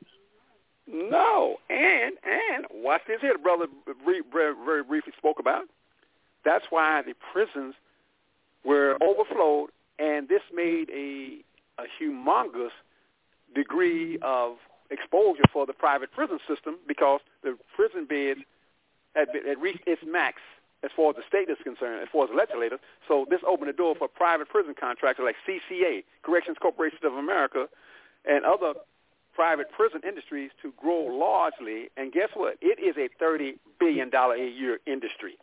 No. And, and watch this here, the brother very, very briefly spoke about. That's why the prisons were overflowed, and this made a, a humongous degree of exposure for the private prison system, because the prison beds had, been, had reached its max as far as the state is concerned, as far as the legislators. So this opened the door for private prison contractors like C C A, Corrections Corporation of America, and other private prison industries to grow largely. And guess what? It is a thirty billion dollars a year industry.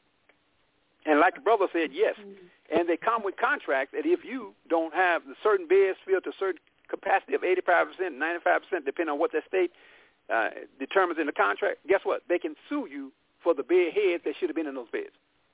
And like the brother said, yes. And they come with contracts that if you don't have the certain beds filled to a certain capacity of eighty-five percent, ninety-five percent, depending on what that state uh, determines in the contract, guess what? They can sue you for the bed heads that should have been in those beds.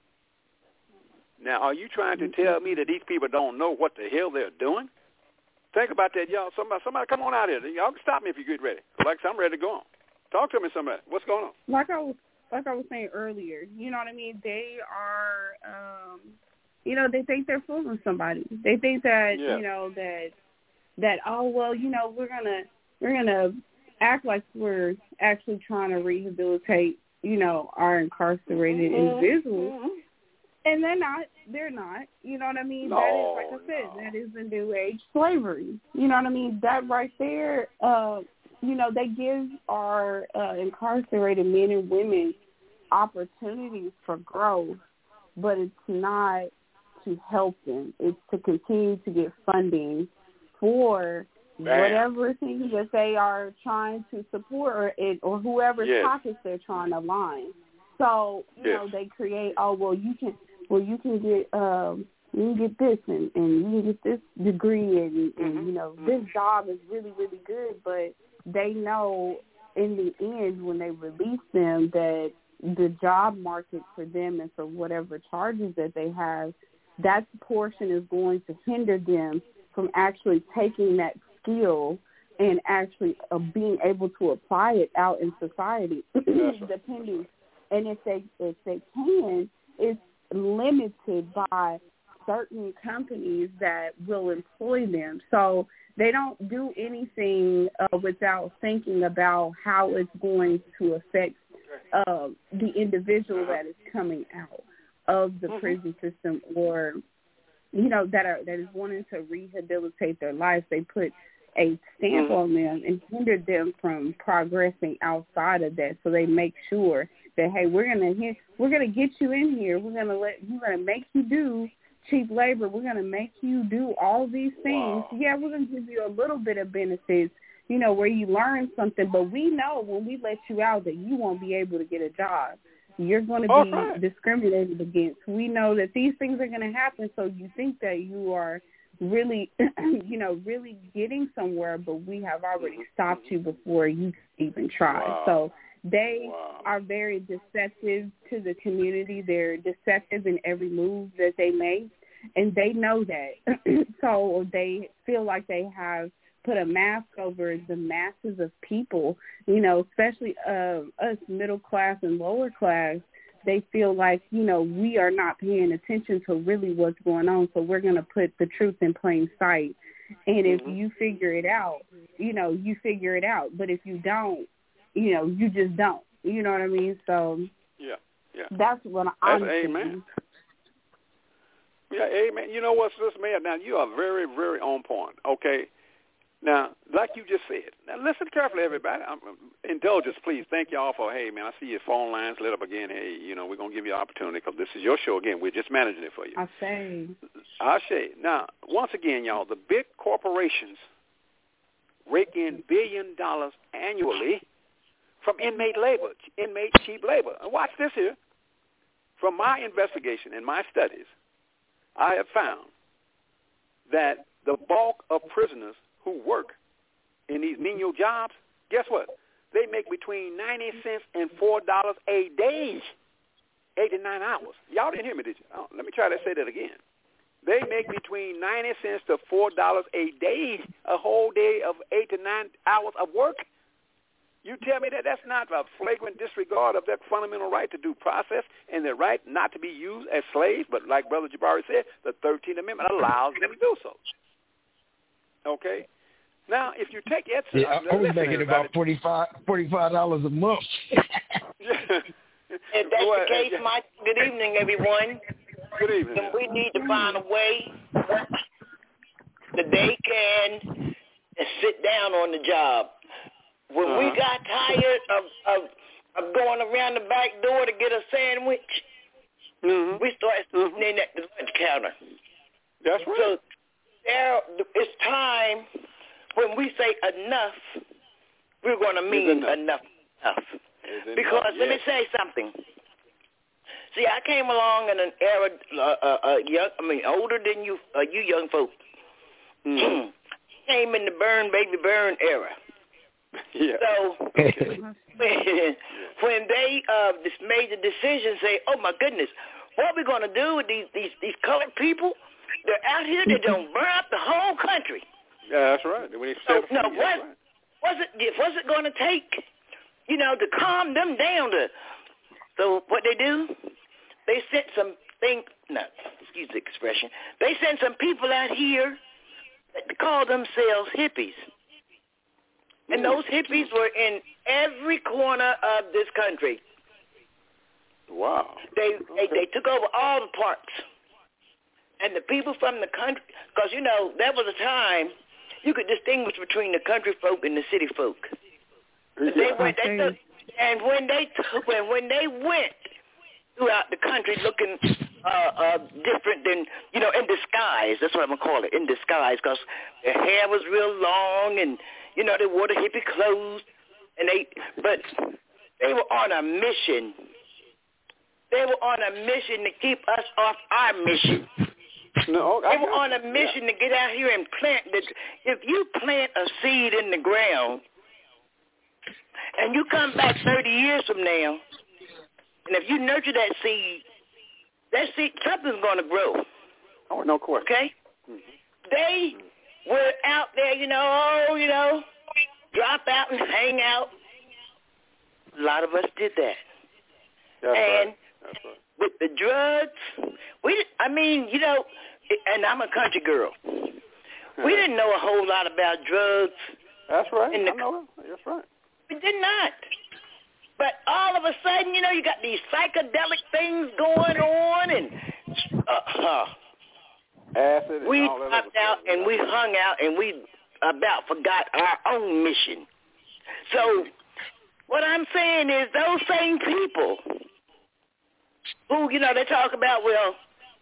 Now, are you trying to tell me that these people don't know what the hell they're doing? Think about that, y'all. Somebody, somebody come on out here. Y'all can stop me if you get ready. Like I said, I'm ready to go on. Talk to me, somebody. What's going on? Like I was, like I was saying earlier, you know what I mean? They are, um, you know, they think they're fooling somebody. They think that, yeah. you know, that, that, oh, well, you know, we're going to, we're going to act like we're actually trying to rehabilitate, you know, our incarcerated mm-hmm. individuals. Mm-hmm. And they're not. They're not. You know what I mean? No, that is, like I said, no. that is the new age slavery. You know what I mean? That right there, uh, you know, they give our uh, incarcerated men and women opportunities for growth, but it's not to help them. It's to continue to get funding for Bam. whatever things that they are trying to support, or, it, or whoever's yes. pockets they're trying to line. So you yes. know they create. Oh well, you can. Well, you can get. Um, you can get this, and, and you can get this degree, and, and mm-hmm. you know mm-hmm. this job is really, really good. But they know in the end when they release them that the job market for them and for whatever charges that they have, that portion is going to hinder them from actually taking that skill and actually uh, being able to apply it out in society, depending. And if they if they can, it's limited by certain companies that will employ them. So they don't do anything uh, without thinking about how it's going to affect uh, the individual that is coming out of the mm-hmm. prison system, or you know that are that is wanting to rehabilitate their life. They put a stamp mm-hmm. on them and hinder them from progressing outside of that. So they make sure that, hey, we're gonna we're gonna get you in here. We're gonna let we're gonna make you do cheap labor. We're gonna make you do all these things. Wow. Yeah, we're gonna give you a little bit of benefits, you know, where you learn something. But we know when we let you out that you won't be able to get a job. You're going to be okay. discriminated against. We know that these things are going to happen. So you think that you are really, you know, really getting somewhere, but we have already stopped you before you even try. Wow. So they wow. are very deceptive to the community. They're deceptive in every move that they make, and they know that. So they feel like they have put a mask over the masses of people, you know, especially uh, us middle class and lower class. They feel like, you know, we are not paying attention to really what's going on, so we're going to put the truth in plain sight. And if mm-hmm. you figure it out, you know, you figure it out. But if you don't, you know, you just don't. You know what I mean? So yeah, yeah. that's what I'm that's saying. Amen. Yeah, amen. You know what, Sister Mayor? Now, you are very, very on point, okay? Now, like you just said, now listen carefully, everybody. Um, indulge us, please. Thank you all for, hey, man, I see your phone lines lit up again. Hey, you know, we're going to give you an opportunity because this is your show again. We're just managing it for you. I say. I say. Now, once again, y'all, the big corporations rake in billion dollars annually from inmate labor, inmate cheap labor. And watch this here. From my investigation and my studies, I have found that the bulk of prisoners who work in these menial jobs, guess what? They make between ninety cents and four dollars a day, eight to nine hours. Y'all didn't hear me, did you? Oh, let me try to say that again. They make between ninety cents to four dollars a day, a whole day of eight to nine hours of work. You tell me that that's not a flagrant disregard of their fundamental right to due process and their right not to be used as slaves, but like Brother Jabari said, the thirteenth Amendment allows them to do so. Okay? Now, if you take that... Yeah, I, I was making about forty-five dollars a month. If that's the case, Mike, good evening, everyone. Good evening. Then we need to find a way that they can sit down on the job. When uh-huh. we got tired of, of of going around the back door to get a sandwich, mm-hmm. we started sitting mm-hmm. in at the lunch counter. That's right. So there, it's time when we say enough, we're going to mean enough. enough. enough. Because enough, let yes. me say something. See, I came along in an era, uh, uh, uh, young, I mean, older than you, uh, you young folks. Mm-hmm. Came in the burn, baby, burn era. Yeah. So okay. when, when they uh, made the decision, say, "Oh my goodness, what are we going to do with these, these these colored people? They're out here. They're going to burn up the whole country." Yeah, that's right. When so, no, free, what right. was it? Was it going to take, you know, to calm them down? To so what they do? They sent some thing. No, excuse the expression. They sent some people out here that call themselves hippies. And those hippies were in every corner of this country. Wow. They, okay. they they took over all the parks. And the people from the country, because, you know, there was a time you could distinguish between the country folk and the city folk. Yeah. They went, they took, And when they took, when when they went throughout the country looking uh, uh, different than, you know, in disguise. That's what I'm gonna call it, in disguise, because their hair was real long, and you know they wore the hippie clothes, and they, but they were on a mission. They were on a mission to keep us off our mission. No, they were on a mission yeah. to get out here and plant. The, if you plant a seed in the ground, and you come back thirty years from now, and if you nurture that seed, that seed, something's going to grow. Oh, no question. Okay? Mm-hmm. They were out there, you know, oh, you know, drop out and hang out. A lot of us did that. That's and right. That's right. With the drugs, we, I mean, you know, and I'm a country girl. Yeah. We didn't know a whole lot about drugs. That's right. In the, I know. That's right. We did not. But all of a sudden, you know, you got these psychedelic things going on, and uh, uh, acid. And we all that popped out and we hung out and we about forgot our own mission. So what I'm saying is those same people who, you know, they talk about, well,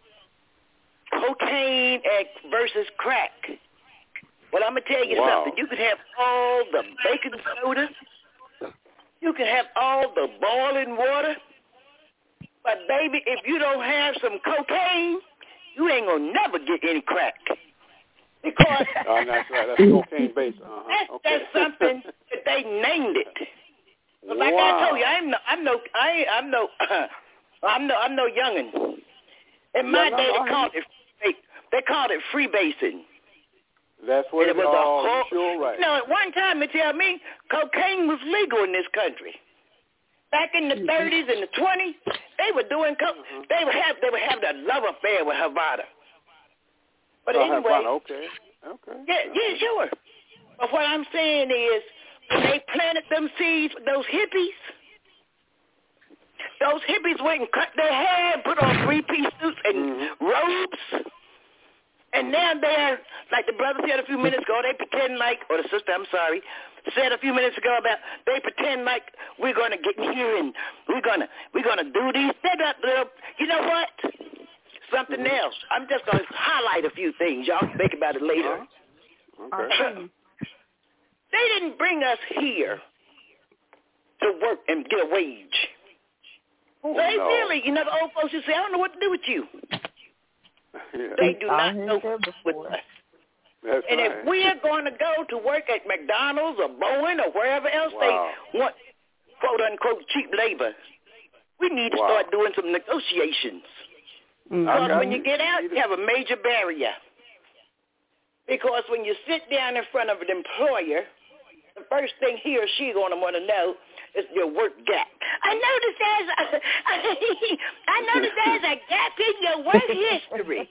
cocaine versus crack. Well, I'm going to tell you wow. something. You could have all the baking soda. You can have all the boiling water. But, baby, if you don't have some cocaine, you ain't going to never get any crack. Because oh, that's right. That's cocaine based. Uh-huh. That's, okay. that's something that they named it. But like wow. I told you, I'm no, I'm no, I ain't, I'm no, I'm no, I'm no youngin'. In my yeah, no, day, no, they called it, they, they called it freebasing. That's what it was. Oh, a whole, sure right. You know, at one time, they tell me cocaine was legal in this country. Back in the mm-hmm. thirties and the twenties, they were doing coke. Mm-hmm. They would have, they would have a love affair with Havana. But oh, anyway, Havana, okay, okay. Yeah, yeah, sure. But what I'm saying is, when they planted them seeds, those hippies, those hippies went and cut their hair and put on three-piece suits and mm-hmm. robes. And now they're, like the brother said a few minutes ago, they pretend like, or the sister, I'm sorry, said a few minutes ago about, they pretend like we're going to get in here and we're going to we're gonna do these. They're not, you know what? Something mm-hmm. else. I'm just going to highlight a few things. Y'all can think about it later. Okay. They didn't bring us here to work and get a wage. Oh, they no. really, you know, the old folks just say, I don't know what to do with you. Yeah. They do not know with us. That's and right. if we're going to go to work at McDonald's or Boeing or wherever else wow. they want, quote unquote, cheap labor, we need to wow. start doing some negotiations. Mm-hmm. Because when you get out, you have a major barrier. Because when you sit down in front of an employer, the first thing he or she going to want to know is your work gap. I noticed there's a, I noticed there's a gap in your work history.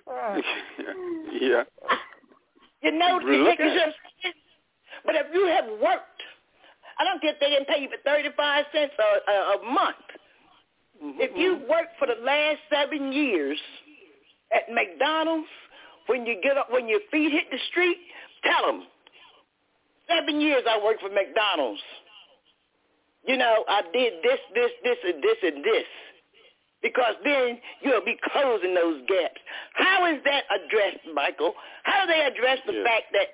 yeah. You know, really you just, but if you have worked, I don't care if they didn't pay you for thirty-five cents a, a, a month. Mm-hmm. If you worked for the last seven years at McDonald's, when you get up, when your feet hit the street, tell them, seven years I worked for McDonald's. You know, I did this, this, this, and this, and this. Because then you'll be closing those gaps. How is that addressed, Michael? How do they address the yeah. fact that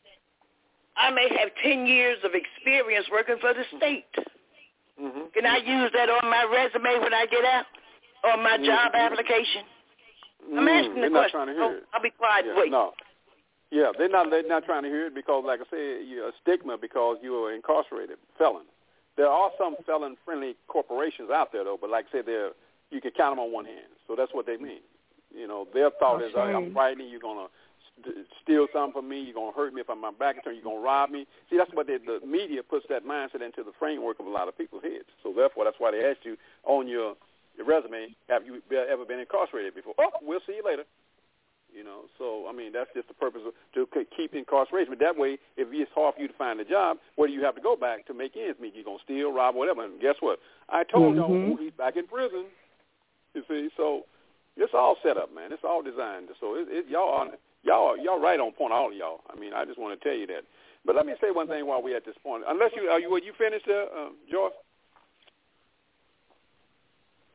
I may have ten years of experience working for the state? Mm-hmm. Can I use that on my resume when I get out? On my mm-hmm. job application? Mm-hmm. I'm asking the they're question. Not trying to hear I'll, it. I'll be quiet yeah, and wait. No. Yeah, they're not, they're not trying to hear it because, like I said, you're a stigma because you are incarcerated felon. There are some felon-friendly corporations out there, though, but like I said, they're, you can count them on one hand. So that's what they mean. You know, their thought okay. is, I'm frightening, you're going to st- steal something from me, you're going to hurt me if I'm my back is turned, you're going to rob me. See, that's what they, the media puts that mindset into the framework of a lot of people's heads. So therefore, that's why they asked you on your, your resume, have you ever been incarcerated before? Oh, we'll see you later. You know, so, I mean, that's just the purpose of, to keep incarceration. But that way, if it's hard for you to find a job, where do you have to go back to make ends meet? You're going to steal, rob, whatever. And guess what? I told mm-hmm. y'all, he's back in prison. You see, so it's all set up, man. It's all designed. So it, it, y'all are, y'all are, y'all right on point, all of y'all. I mean, I just want to tell you that. But let me say one thing while we're at this point. Unless you, are you, are you finished there, uh, Joyce?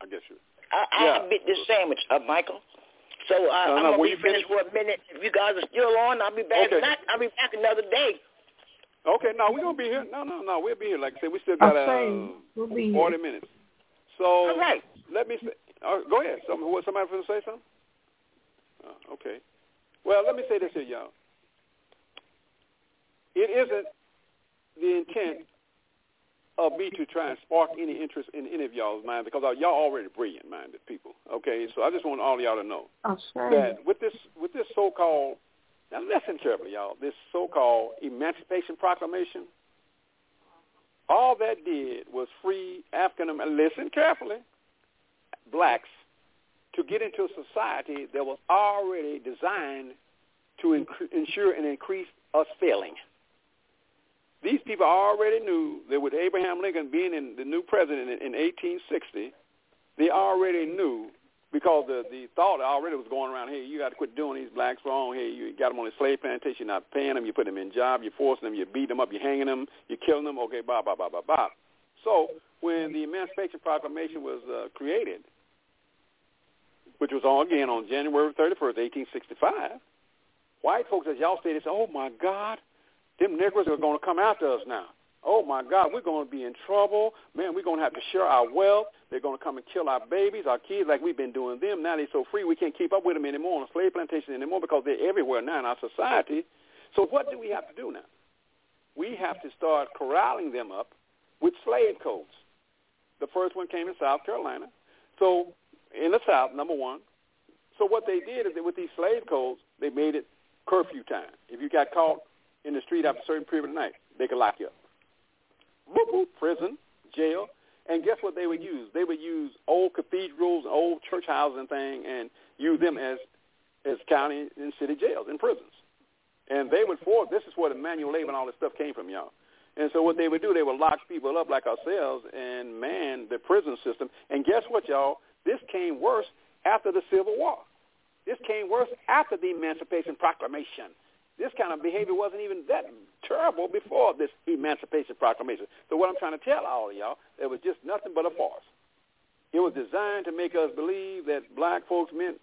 I guess you. I, I yeah. bit this sandwich, uh, Michael. So uh, no, I'm no, gonna be you finished finish? for a minute. If you guys are still on, I'll be back. Okay. Not, I'll be back another day. Okay, no, we're gonna be here. No, no, no, we'll be here. Like I said, we still got uh, we'll be forty here. minutes. So All right. let me say. Uh, go ahead. Some, what, somebody going to say something? Uh, okay. Well, let me say this here, y'all. It isn't the intent of me to try and spark any interest in any of y'all's mind because y'all already brilliant-minded people. Okay, so I just want all of y'all to know oh, sure. that with this with this so-called, now listen carefully, y'all, this so-called Emancipation Proclamation, all that did was free African Americans, listen carefully, blacks, to get into a society that was already designed to inc- ensure and increase us failing. These people already knew that with Abraham Lincoln being in the new president in, in eighteen sixty, they already knew because the, the thought already was going around, hey, you got to quit doing these blacks wrong. Hey, you got them on a slave plantation, you're not paying them, you put them in job, you're forcing them, you beat them up, you're hanging them, you're killing them, okay, blah, blah, blah, blah, blah. So when the Emancipation Proclamation was uh, created, which was on, again on January thirty-first, eighteen sixty-five, white folks, as y'all say, they say, oh, my God, them Negroes are going to come after us now. Oh, my God, we're going to be in trouble. Man, we're going to have to share our wealth. They're going to come and kill our babies, our kids, like we've been doing them. Now they're so free we can't keep up with them anymore on a slave plantation anymore because they're everywhere now in our society. So what do we have to do now? We have to start corralling them up with slave codes. The first one came in South Carolina. So in the South, number one. So what they did is that with these slave codes, they made it curfew time. If you got caught in the street after a certain period of night, they could lock you up. Boop, boop, prison, jail. And guess what they would use? They would use old cathedrals, old church houses and things, and use them as as county and city jails and prisons. And they would force, this is where the manual labor and all this stuff came from, y'all. And so what they would do, they would lock people up like ourselves and man the prison system. And guess what, y'all? This came worse after the Civil War. This came worse after the Emancipation Proclamation. This kind of behavior wasn't even that terrible before this Emancipation Proclamation. So what I'm trying to tell all of y'all, it was just nothing but a farce. It was designed to make us believe that black folks meant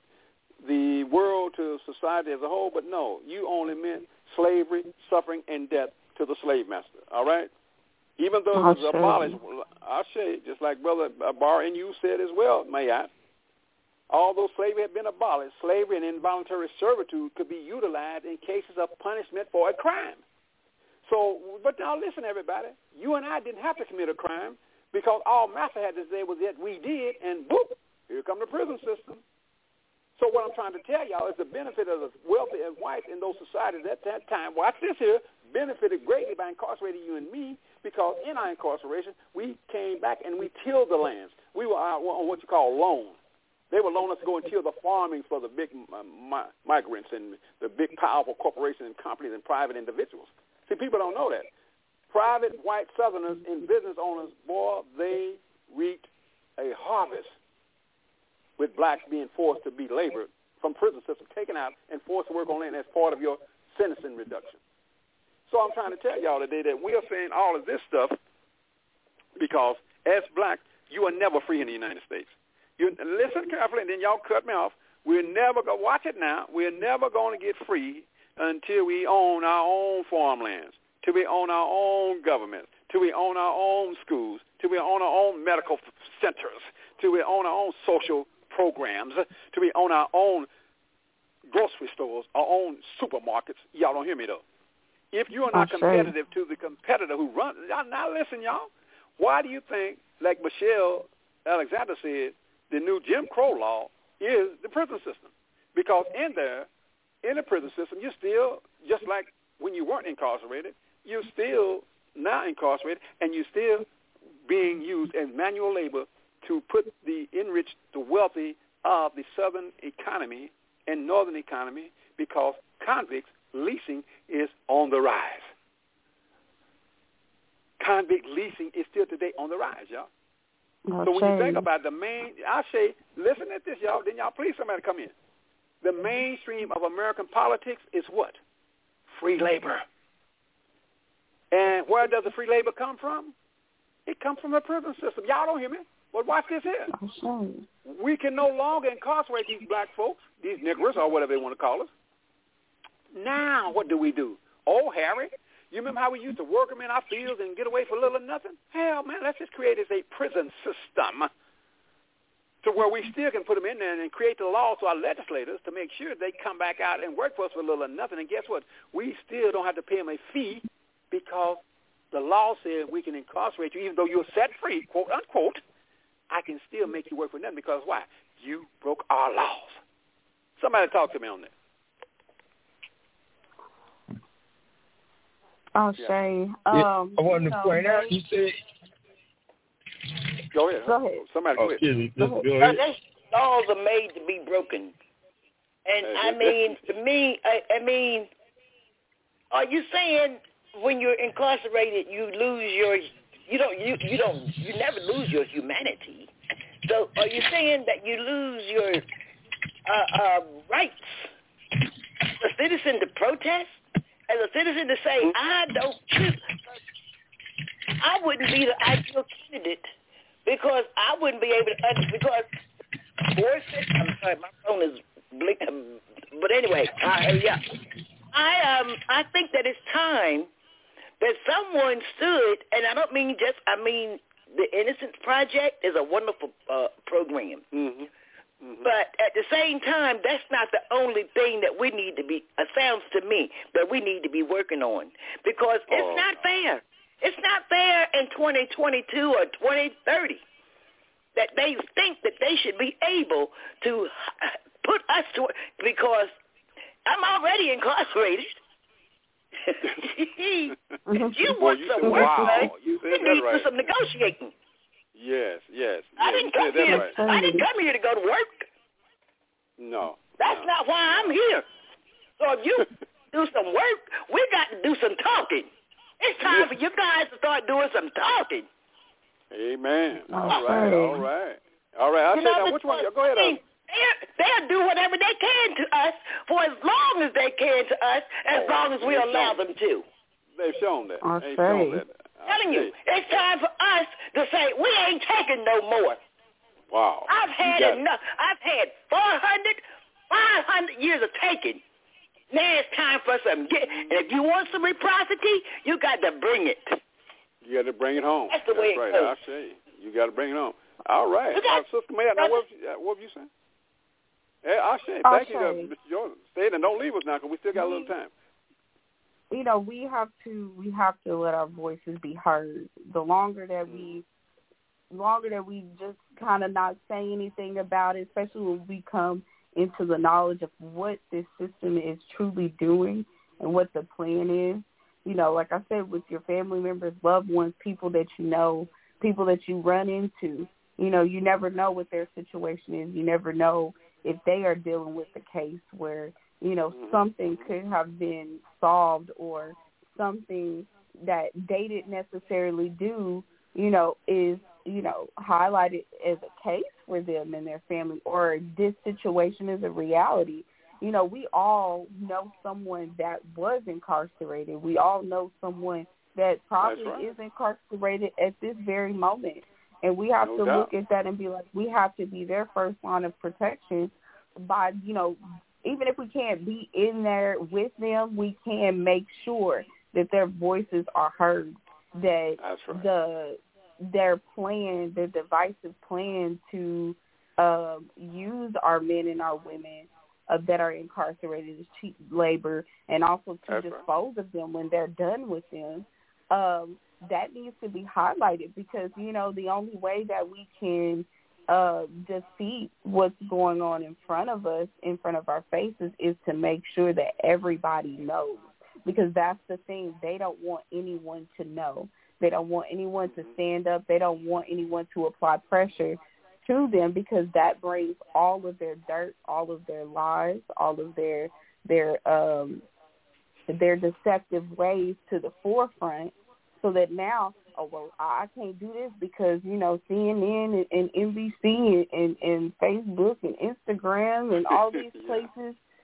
the world to society as a whole, but no, you only meant slavery, suffering, and death to the slave master, all right? Even though it was abolished, I'll say, just like Brother Barr and you said as well, may I, although slavery had been abolished, slavery and involuntary servitude could be utilized in cases of punishment for a crime. So, but now listen, everybody. You and I didn't have to commit a crime because all Master had to say was that we did, and boop, here come the prison system. So what I'm trying to tell y'all is the benefit of the wealthy and whites in those societies at that time, watch this here, benefited greatly by incarcerating you and me because in our incarceration, we came back and we tilled the lands. We were on what you call loan. They would loan us to go and till the farming for the big uh, mi- migrants and the big powerful corporations and companies and private individuals. See, people don't know that. Private white Southerners and business owners, boy, they reaped a harvest with blacks being forced to be labored from prison system, taken out and forced to work on land as part of your sentencing reduction. So I'm trying to tell y'all today that we are saying all of this stuff because as blacks, you are never free in the United States. You listen carefully, and then y'all cut me off. We're never going to watch it now. We're never going to get free until we own our own farmlands, till we own our own government, till we own our own schools, till we own our own medical centers, till we own our own social programs, till we own our own grocery stores, our own supermarkets. Y'all don't hear me, though. If you are not That's competitive right. to the competitor who runs, now listen, y'all, why do you think, like Michelle Alexander said, the new Jim Crow law is the prison system? Because in there, in the prison system, you're still, just like when you weren't incarcerated, you're still now incarcerated, and you're still being used as manual labor to put the enriched, the wealthy of the southern economy and northern economy because convicts leasing is on the rise. Convict leasing is still today on the rise, y'all. Okay. So when you think about the main, I say, listen at this, y'all, then y'all please somebody come in. The mainstream of American politics is what? Free labor. And where does the free labor come from? It comes from the prison system. Y'all don't hear me. But watch this here. Oh, We can no longer incarcerate these black folks, these niggers, or whatever they want to call us. Now, what do we do? Oh, Harry, you remember how we used to work them in our fields and get away for little or nothing? Hell, man, let's just create as a prison system to where we still can put them in there and create the laws to our legislators to make sure they come back out and work for us for little or nothing. And guess what? We still don't have to pay them a fee because the law says we can incarcerate you even though you're set free, quote, unquote. I can still make you work for nothing because why? You broke our laws. Somebody talk to me on that. Oh, Shay. Um, I wanted you to know, point out, you said... Go ahead. Go ahead. Somebody Oh, go ahead. excuse me. Go Go ahead. ahead. Those laws are made to be broken. And I mean, to me, I, I mean, are you saying when you're incarcerated, you lose your, you don't, you, you don't, you never lose your humanity. So are you saying that you lose your uh, uh, rights as a citizen to protest, as a citizen to say, I don't choose? I wouldn't be the ideal candidate because I wouldn't be able to, because forces, I'm sorry, my phone is blinking, but anyway, uh, yeah. I um I think that it's time that someone stood, and I don't mean just, I mean, the Innocence Project is a wonderful uh, program. Mm-hmm. Mm-hmm. But at the same time, that's not the only thing that we need to be, it sounds to me, that we need to be working on. Because it's oh. not fair. It's not fair in twenty twenty-two or twenty thirty that they think that they should be able to put us to, because I'm already incarcerated. If you Boy, want you some said, work wow. done, You you said need that right. to do some negotiating. Yes, yes. I yes. didn't You come said that here. right. I didn't come here to go to work. No. That's no. not why I'm here. So if you do some work, we got to do some talking. It's time for you guys to start doing some talking. Amen. All Okay. right, all right. All right, I'll You say know, now, which one? because, Go ahead. I mean, they'll, they'll do whatever they can to us for as long as they can to us, as Oh, long as we they've allow shown them to. They've shown that. I'll They've say. shown that. I'm telling you, it's time for us to say, we ain't taking no more. Wow. I've had enough. It. I've had four hundred, five hundred years of taking. Now it's time for some get. And if you want some reciprocity, you got to bring it. You got to bring it home. That's the way it right. goes. I'll say. You got to bring it home. All right. You got- uh, Sister May, now what, what have you saying? Hey, I'll say. Thank you, to Mister Jordan. Stay there. Don't leave us now because we still got a little time. You know, we have to we have to let our voices be heard. The longer that we longer that we just kind of not say anything about it, especially when we come into the knowledge of what this system is truly doing and what the plan is. You know, like I said, with your family members, loved ones, people that you know, people that you run into, you know, you never know what their situation is. You never know if they are dealing with a case where, you know, something could have been solved or something that they didn't necessarily do, you know, is, you know, highlighted as a case for them and their family, or this situation is a reality. You know, we all know someone that was incarcerated. We all know someone that probably right. is incarcerated at this very moment. And we have No to doubt. look at that and be like, we have to be their first line of protection by, you know, even if we can't be in there with them, we can make sure that their voices are heard, that That's right. the their plan, their divisive plan to uh, use our men and our women uh, that are incarcerated as cheap labor, and also to That's dispose right. of them when they're done with them, um, that needs to be highlighted, because, you know, the only way that we can uh, defeat what's going on in front of us, in front of our faces, is to make sure that everybody knows, because that's the thing. They don't want anyone to know. They don't want anyone to stand up. They don't want anyone to apply pressure to them, because that brings all of their dirt, all of their lies, all of their their um, their deceptive ways to the forefront, so that now, oh, well, I can't do this because, you know, C N N and, and N B C and, and, and Facebook and Instagram and all these Yeah. places,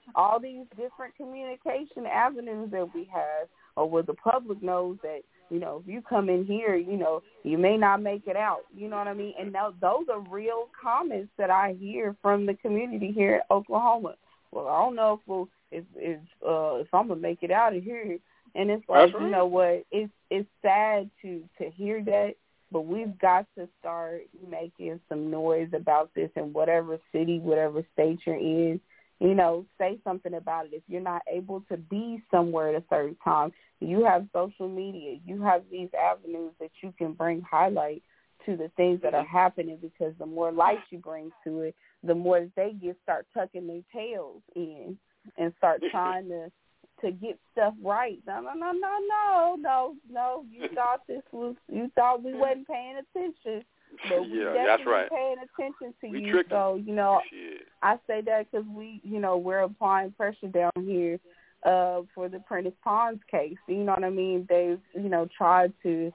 all these different communication avenues that we have, or where the public knows that, you know, if you come in here, you know, you may not make it out. You know what I mean? And now those are real comments that I hear from the community here in Oklahoma. Well, I don't know if we'll, if if uh, if I'm gonna make it out of here. And it's like, right. you know what? It's it's sad to to hear that, but we've got to start making some noise about this in whatever city, whatever state you're in. You know, say something about it. If you're not able to be somewhere at a certain time, you have social media. You have these avenues that you can bring highlight to the things that are happening, because the more light you bring to it, the more that they get start tucking their tails in and start trying to to get stuff right. No, no, no, no, no, no, no. You thought this was, you thought we wasn't paying attention. But we yeah, definitely that's right. paying attention to we you. So, you know, Shit. I say that because we, you know, we're applying pressure down here uh, for the Prentice Pons case. You know what I mean? They've, you know, tried to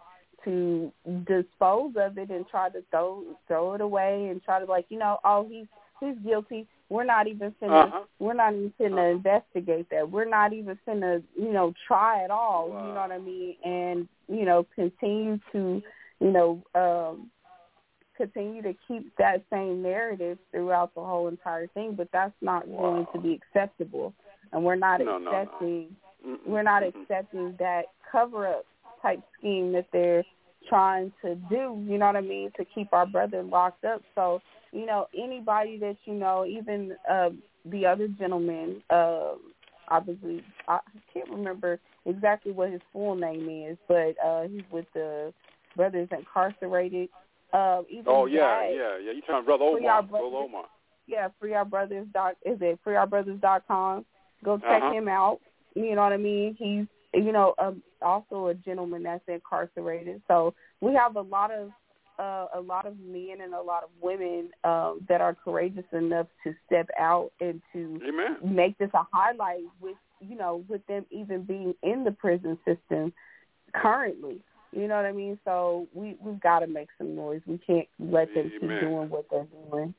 to dispose of it and try to throw throw it away and try to, like, you know, oh, he's he's guilty. We're not even finna, uh-huh. we're not even finna uh-huh. investigate that. We're not even finna, you know, try at all. Wow. You know what I mean? And, you know, continue to, you know, um, continue to keep that same narrative throughout the whole entire thing, but that's not wow. going to be acceptable. And we're not no, accepting, no, no. we're not accepting that cover-up type scheme that they're trying to do, you know what I mean, to keep our brother locked up. So, you know, anybody that you know, even uh, the other gentleman, uh, obviously, I can't remember exactly what his full name is, but uh, he's with the Brothers Incarcerated. Uh, even oh, yeah, that, yeah, yeah. You talking Brother Omar, Brother Omar. Yeah, free our brothers dot is it free our brothers dot com. Go check uh-huh. him out. You know what I mean? He's, you know, um, also a gentleman that's incarcerated. So we have a lot of uh, a lot of men and a lot of women um, that are courageous enough to step out and to Amen. make this a highlight with, you know, with them even being in the prison system currently. You know what I mean? So we, we've got to make some noise. We can't let them keep Amen. doing what they're doing.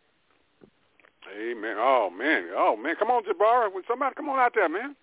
Amen. Oh, man. Oh, man. Come on, Jabbar. Somebody come on out there, man.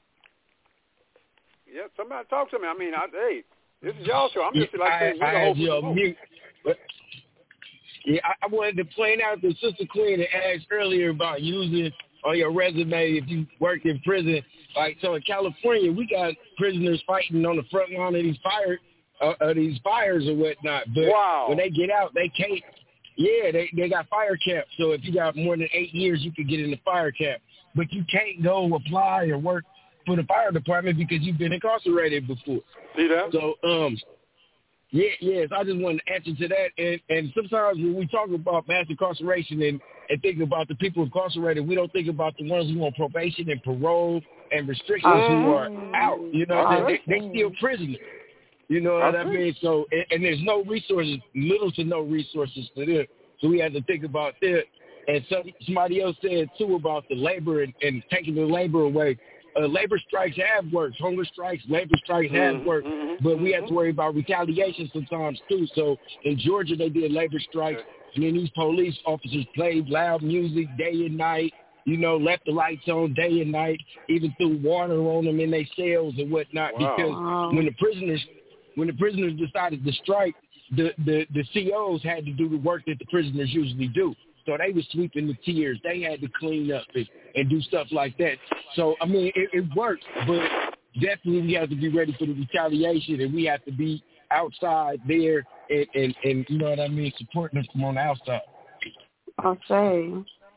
Yeah, somebody talk to me. I mean, I, hey, this is y'all show. I'm just like I, saying, you're the I host you of the mute. But, yeah, I, I wanted to point out that Sister Queen had asked earlier about using on your resume if you work in prison. Like, so in California, we got prisoners fighting on the front line of these fire, uh, uh, these fires or whatnot. But wow. when they get out, they can't. Yeah, they they got fire camp. So if you got more than eight years, you could get in the fire camp. But you can't go apply or work for the fire department because you've been incarcerated before. See that? So, um, yeah, yes, I just wanted to answer to that. And, and sometimes when we talk about mass incarceration and, and think about the people incarcerated, we don't think about the ones who are on probation and parole and restrictions uh-huh. who are out. You know, uh-huh. they, they, they still prisoners. You know what uh-huh. I mean? So, and, and there's no resources, little to no resources for them. So we have to think about that. And so, somebody else said, too, about the labor and, and taking the labor away. Uh, labor strikes have worked. Hunger strikes, labor strikes have worked. Mm-hmm. But we have to worry about retaliation sometimes, too. So in Georgia, they did labor strikes. And then these police officers played loud music day and night, you know, left the lights on day and night, even threw water on them in their cells and whatnot. Wow. Because when the prisoners when the prisoners decided to strike, the, the, the C Os had to do the work that the prisoners usually do. So they were sweeping the tiers. They had to clean up and, and do stuff like that. So, I mean, it, it works, but definitely we have to be ready for the retaliation, and we have to be outside there and, and, and you know what I mean, supporting them from on the outside. I'll say.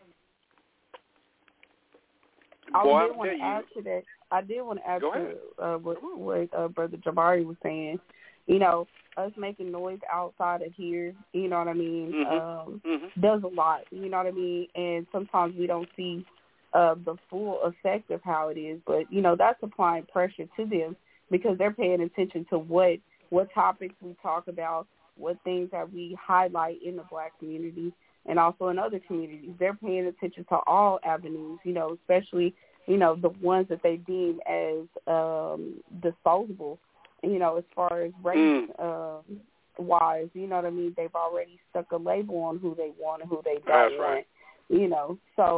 I Boy, did want to add to that. I did want to add Go to uh, what, what uh, Brother Jabari was saying. You know, us making noise outside of here, you know what I mean, mm-hmm. um, Mm-hmm. does a lot, you know what I mean? And sometimes we don't see uh, the full effect of how it is. But, you know, that's applying pressure to them because they're paying attention to what, what topics we talk about, what things that we highlight in the Black community and also in other communities. They're paying attention to all avenues, you know, especially, you know, the ones that they deem as um, disposable. You know, as far as race mm. uh, wise, you know what I mean? They've already stuck a label on who they want and who they don't That's want. right. You know, so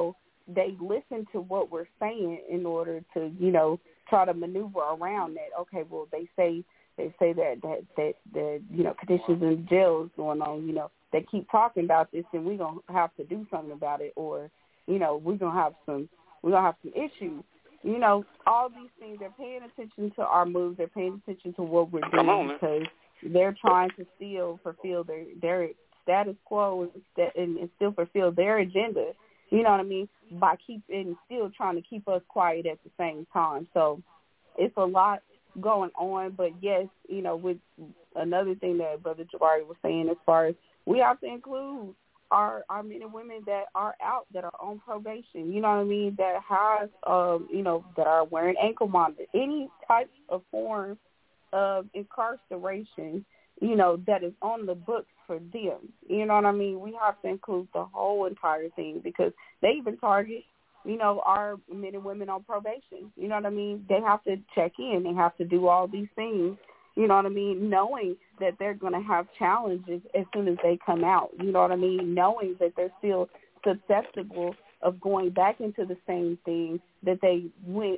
they listen to what we're saying in order to, you know, try to maneuver around that. Okay, well, they say they say that that that, that you know, conditions in jail is going on. You know, they keep talking about this, and we're gonna have to do something about it, or you know, we're gonna have some we're gonna have some issues. You know, all these things. They're paying attention to our moves. They're paying attention to what we're doing on, because they're trying to still fulfill their their status quo and, and still fulfill their agenda. You know what I mean? By keeping, still trying to keep us quiet at the same time. So it's a lot going on. But, yes, you know, with another thing that Brother Jabari was saying as far as we have to include our, our men and women that are out, that are on probation, you know what I mean, that has, um, you know, that are wearing ankle monitors, any type of form of incarceration, you know, that is on the books for them. You know what I mean? We have to include the whole entire thing because they even target, you know, our men and women on probation. You know what I mean? They have to check in. They have to do all these things, you know what I mean, knowing that they're going to have challenges as soon as they come out. You know what I mean? Knowing that they're still susceptible of going back into the same thing that they went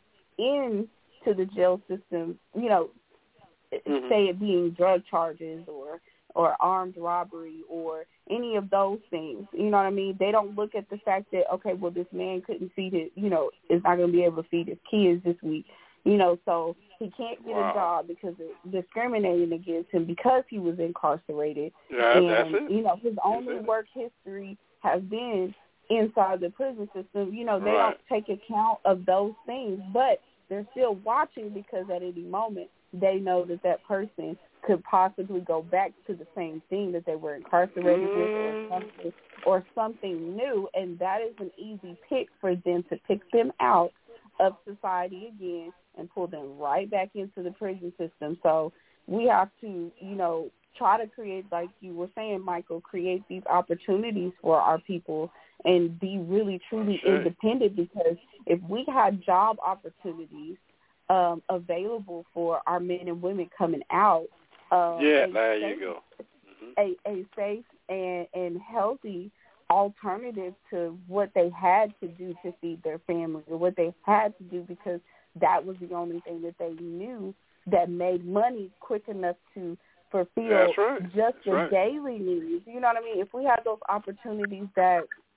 into the jail system, you know, mm-hmm. say it being drug charges or or armed robbery or any of those things. You know what I mean? They don't look at the fact that, okay, well, this man couldn't feed his, you know, is not going to be able to feed his kids this week. You know, so he can't get wow. a job because of discriminating against him because he was incarcerated. Yeah, and, that's it. you know, his only work history has been inside the prison system. You know, they right. don't take account of those things, but they're still watching because at any moment they know that that person could possibly go back to the same thing that they were incarcerated mm. with or something, or something new, and that is an easy pick for them to pick them out of society again and pull them right back into the prison system. So we have to, you know, try to create, like you were saying, Michael, create these opportunities for our people and be really, truly sure. independent, because if we had job opportunities um, available for our men and women coming out, Uh, yeah, a there safe, you go. Mm-hmm. A, a safe and, and healthy alternative to what they had to do to feed their family, or what they had to do because that was the only thing that they knew that made money quick enough to fulfill That's right. just That's the right. daily needs. You know what I mean? If we had those opportunities that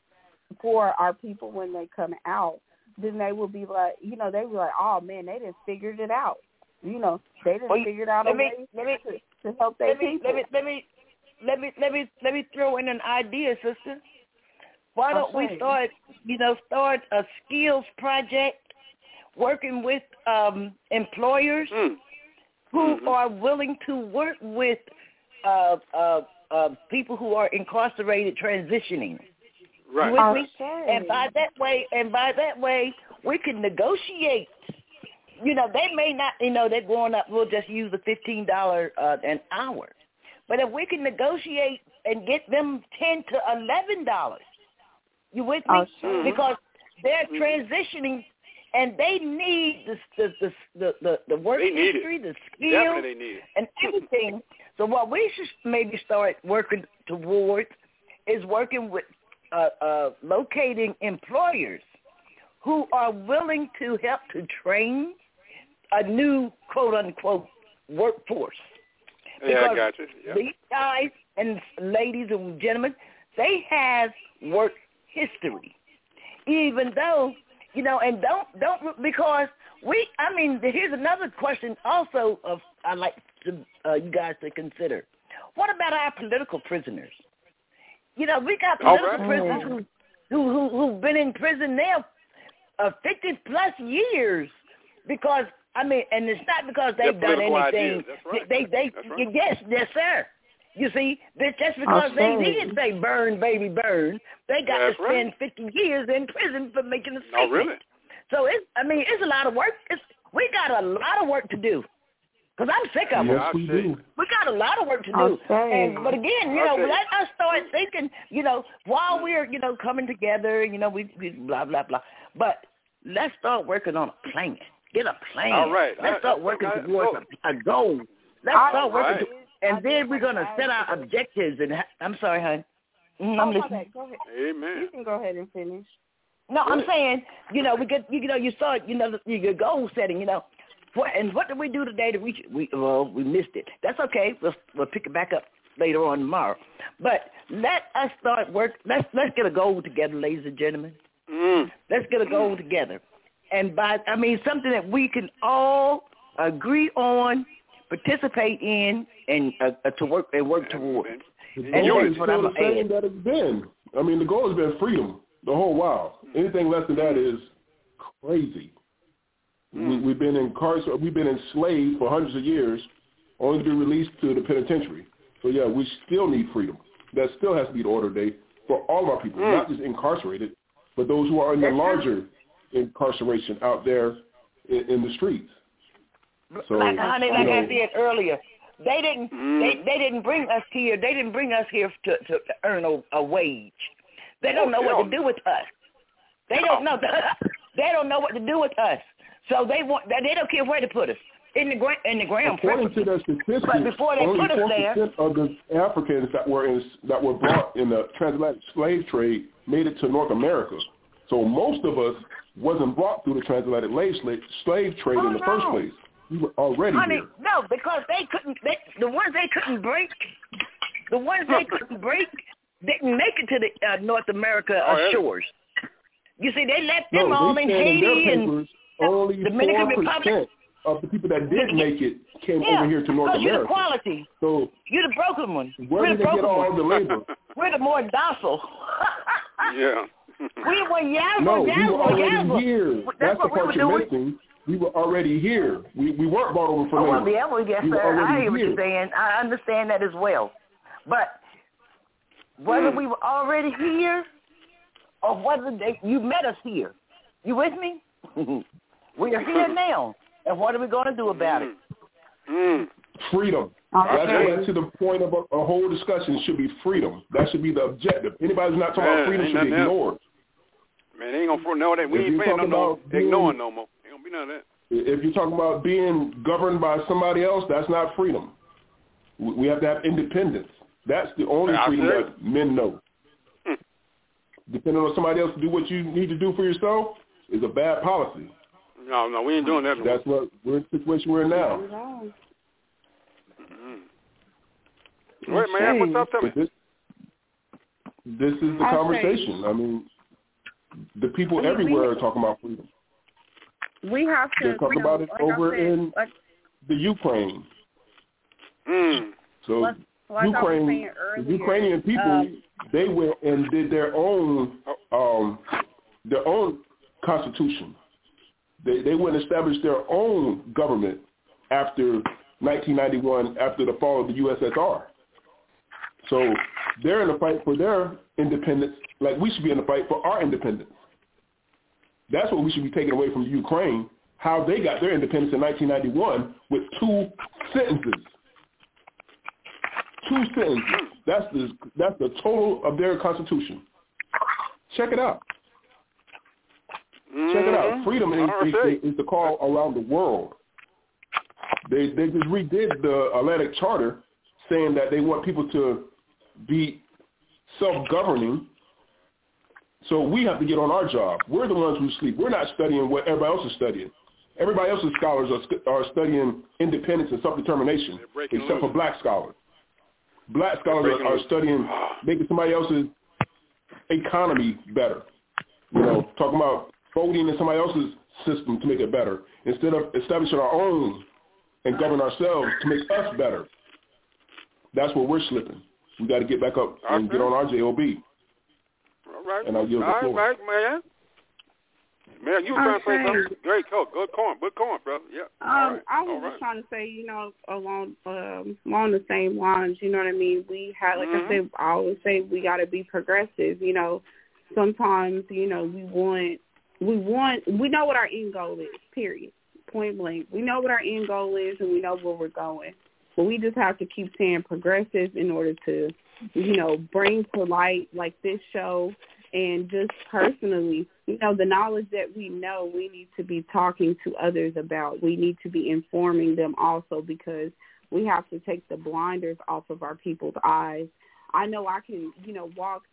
for our people when they come out, then they will be like, you know, they were like, oh, man, they just figured it out. You know, they just well, figured out a me, way let me, to, to help their let me, people. Let me, let me, let me, let me, let me throw in an idea, sister. Why don't okay. we start, you know, start a skills project, working with um, employers mm. who mm-hmm. are willing to work with uh, uh, uh, people who are incarcerated transitioning. Right. You with me? Okay. And by that way, and by that way, we can negotiate. You know, they may not, you know, they're going up, we'll just use the fifteen dollars uh, an hour. But if we can negotiate and get them ten to eleven dollars, you with me? Oh, sure. Because they're transitioning and they need the the the the, the, the work history, the skills, and everything. So what we should maybe start working towards is working with uh, uh, locating employers who are willing to help to train a new quote-unquote workforce. Yeah, I got you. Yep. These guys and ladies and gentlemen, they have work history. Even though, you know, and don't, don't, because we, I mean, here's another question also of I'd like to, uh, you guys to consider. What about our political prisoners? You know, we got political right. prisoners who, who, who, who've been in prison now uh, fifty plus years because, I mean, and it's not because they've done anything. Right. They, they, That's right. yes, yes, sir. You see, just because okay. they didn't say burn, baby, burn, they got That's to spend right. fifty years in prison for making a statement. Oh, really? So, it's, I mean, it's a lot of work. It's, we got a lot of work to do. Because I'm sick of Yes, them. we do. We got a lot of work to do. And, but again, you know, let us start thinking, you know, while we're, you know, coming together, you know, we, we blah, blah, blah. But let's start working on a plan. Get a plan. All right. Let's I, start I, working I, towards I, a, a goal. Let's I, start working. right. To, and then we're going to set our objectives. And ha- I'm sorry, hon. Mm, I'm oh, my listening. bad. Go ahead. Amen. You can go ahead and finish. No, I'm saying, you know, we get, you know, you saw, you know, your goal setting, you know. What, and what did we do today to reach it? We, well, we missed it. That's okay. We'll, we'll pick it back up later on tomorrow. But let us start work. Let's let's get a goal together, ladies and gentlemen. Mm. Let's get a goal together. And by, I mean, something that we can all agree on, participate in, and uh, uh, to work and work towards. The And goal that's is what still I'm the same add. that it's been. I mean, the goal has been freedom the whole while. Anything less than that is crazy. Mm. We, we've been incarcerated, we've been enslaved for hundreds of years, only to be released to the penitentiary. So yeah, we still need freedom. That still has to be the order today for all of our people, Mm. not just incarcerated, but those who are in the larger incarceration out there in, in the streets. So, like honey, like you know, I said earlier, they didn't Mm. they they didn't bring us here. They didn't bring us here to to, to earn a, a wage. They don't know what to do with us. They don't know. They don't know what to do with us. So they want. They don't care where to put us in the gra- in the ground. according to their statistics, But before they only put us four there, percent of the Africans that were in, that were brought in the transatlantic slave trade made it to North America. So most of us wasn't brought through the transatlantic slave slave trade Oh, in the no. first place. We were already honey, here. no, because they couldn't. They, the ones they couldn't break, the ones they couldn't break, didn't make it to the uh, North America uh, Oh, yeah. shores. You see, they left them No, all they in said in their Haiti and papers only Dominican four Republic. percent of the people that did make it came Yeah, over here to North because you're the America. quality. So You're the broken one. where We're did the they get broken all one. the labor? We're the more docile. Yeah. we were yazzle, No, we yazzle, were already yazzle. here. That's That's the what we part were you're doing. missing. We were already here. We we weren't brought over for Oh, well, labor. yeah, well, yes, We were sir. I already hear what here. you're saying. I understand that as well. But whether Mm. we were already here or whether they, you met us here, you with me? We are here now. And what are we going to do about it? Mm. Freedom. Okay. That's what, to the point of a, a whole discussion should be freedom. That should be the objective. Anybody who's not talking Man, about freedom ain't should be nothing else. ignored. Man, they ain't gonna for- know that. We If ain't you're playing no talking more about being- ignoring no more. Ain't gonna be none of that. If you're talking about being governed by somebody else, that's not freedom. We we have to have independence. That's the only I freedom see. that men know. Hmm. Depending on somebody else to do what you need to do for yourself is a bad policy. No, no, we ain't doing that no That's what we're in the situation we're in now. more. Mm. Wait, man, what's up to me? This, this is the I'll conversation. I mean, the people I mean, everywhere we- are talking about freedom. We have to. They're talking you know, about it like over I said, in like, the Ukraine. Mm. So like, like I was Ukraine, saying the earlier, Ukrainian people, um, they went and did their own, um, their own constitution. They they went and established their own government after nineteen ninety-one, after the fall of the U S S R. So they're in a fight for their independence, like we should be in a fight for our independence. That's what we should be taking away from Ukraine, how they got their independence in nineteen ninety-one with two sentences. Two sentences. That's the that's the total of their constitution. Check it out. Mm-hmm. Check it out. Freedom is, R S is, A. is the call around the world. They they just redid the Atlantic Charter, saying that they want people to be self-governing. So we have to get on our job. We're the ones who sleep. We're not studying what everybody else is studying. Everybody else's scholars are, st- are studying independence and self-determination, breaking except for loose. black scholars. Black scholars breaking are, are loose. studying making somebody else's economy better. You know, talking about voting in somebody else's system to make it better, instead of establishing our own and govern ourselves to make us better. That's where we're slipping. We got to get back up and get on our J O B. All right. And I yield the All floor. right, man. Man, you were trying to say Okay. something? Great, cool. Good corn. Good corn, brother. Yeah. All Um, right. I was All just right. trying to say, you know, along um, along the same lines. You know what I mean? We had, like Mhm. I said, I always say we got to be progressive. You know, sometimes, you know, we want, we want, we know what our end goal is. Period. Point blank. We know what our end goal is, and we know where we're going. But we just have to keep saying progressive in order to, you know, bring to light like this show. And just personally, you know, the knowledge that we know, we need to be talking to others about. We need to be informing them also, because we have to take the blinders off of our people's eyes. I know I can, you know, walk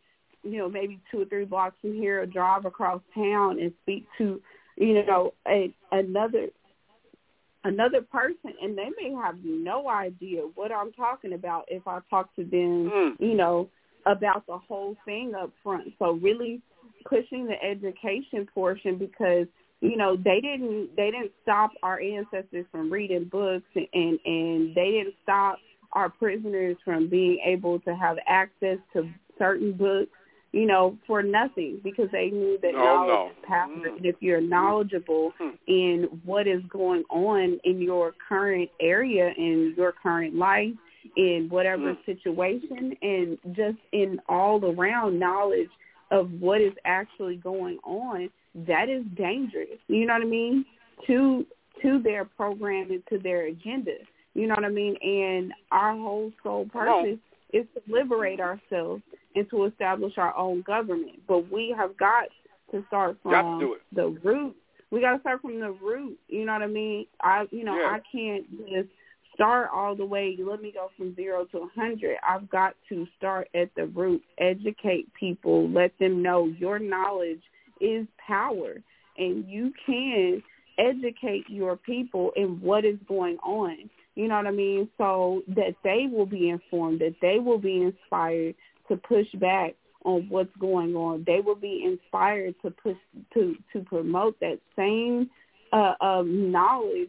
you know, maybe two or three blocks from here, or drive across town and speak to, you know, a, another another person, and they may have no idea what I'm talking about if I talk to them, mm. you know, about the whole thing up front. So really pushing the education portion, because, you know, they didn't they didn't stop our ancestors from reading books, and, and, and they didn't stop our prisoners from being able to have access to certain books, you know, for nothing, because they knew that no, knowledge no. is power. Mm. And if you're knowledgeable mm. in what is going on in your current area, in your current life, in whatever mm. situation, and just in all around knowledge of what is actually going on, that is dangerous, you know what I mean, to to their program and to their agenda, you know what I mean? And our whole sole purpose no. is to liberate ourselves and to establish our own government. But we have got to start from to the root. We got to start from the root, you know what I mean? I, you know, yeah. I can't just start all the way, let me go from zero to a hundred. I've got to start at the root, educate people, let them know your knowledge is power, and you can educate your people in what is going on, you know what I mean, so that they will be informed, that they will be inspired to push back on what's going on. They will be inspired to push to, to promote that same uh, um, knowledge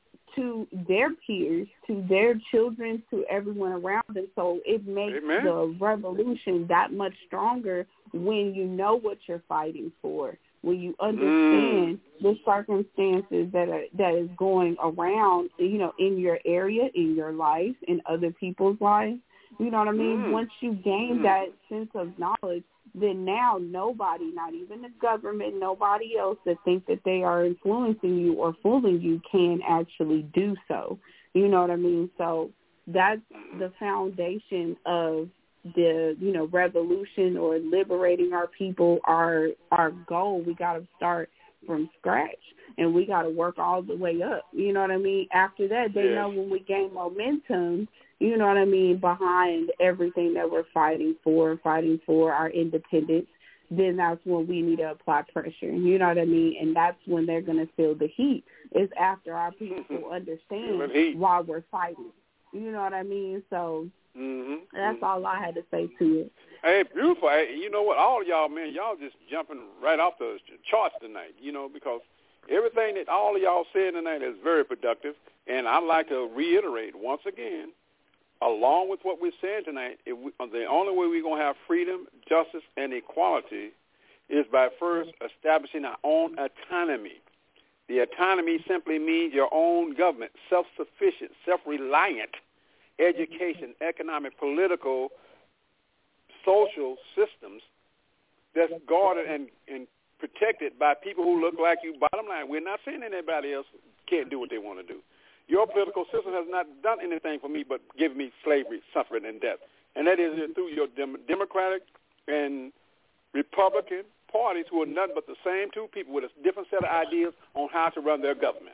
to their peers, to their children, to everyone around them. So it makes Amen. the revolution that much stronger when you know what you're fighting for, when you understand mm. the circumstances that are that is going around, you know, in your area, in your life, in other people's lives. You know what I mean? Mm. Once you gain mm. that sense of knowledge, then now nobody, not even the government, nobody else that think that they are influencing you or fooling you can actually do so. You know what I mean? So that's the foundation of the, you know, revolution or liberating our people, our our goal. We got to start from scratch, and we got to work all the way up. You know what I mean? After that, they yes. know when we gain momentum, you know what I mean, behind everything that we're fighting for, fighting for our independence, then that's when we need to apply pressure. You know what I mean? And that's when they're going to feel the heat, is after our people understand why we're fighting. You know what I mean? So mm-hmm. that's mm-hmm. all I had to say to it. Hey, beautiful. Hey, you know what? All of y'all, man, y'all just jumping right off the charts tonight, you know, because everything that all of y'all said tonight is very productive. And I'd like to reiterate once again, along with what we're saying tonight, if we, the only way we're going to have freedom, justice, and equality is by first establishing our own autonomy. The autonomy simply means your own government, self-sufficient, self-reliant education, economic, political, social systems that's guarded and, and protected by people who look like you. Bottom line, we're not saying anybody else can't do what they want to do. Your political system has not done anything for me but give me slavery, suffering, and death. And that is through your dem- Democratic and Republican parties, who are nothing but the same two people with a different set of ideas on how to run their government.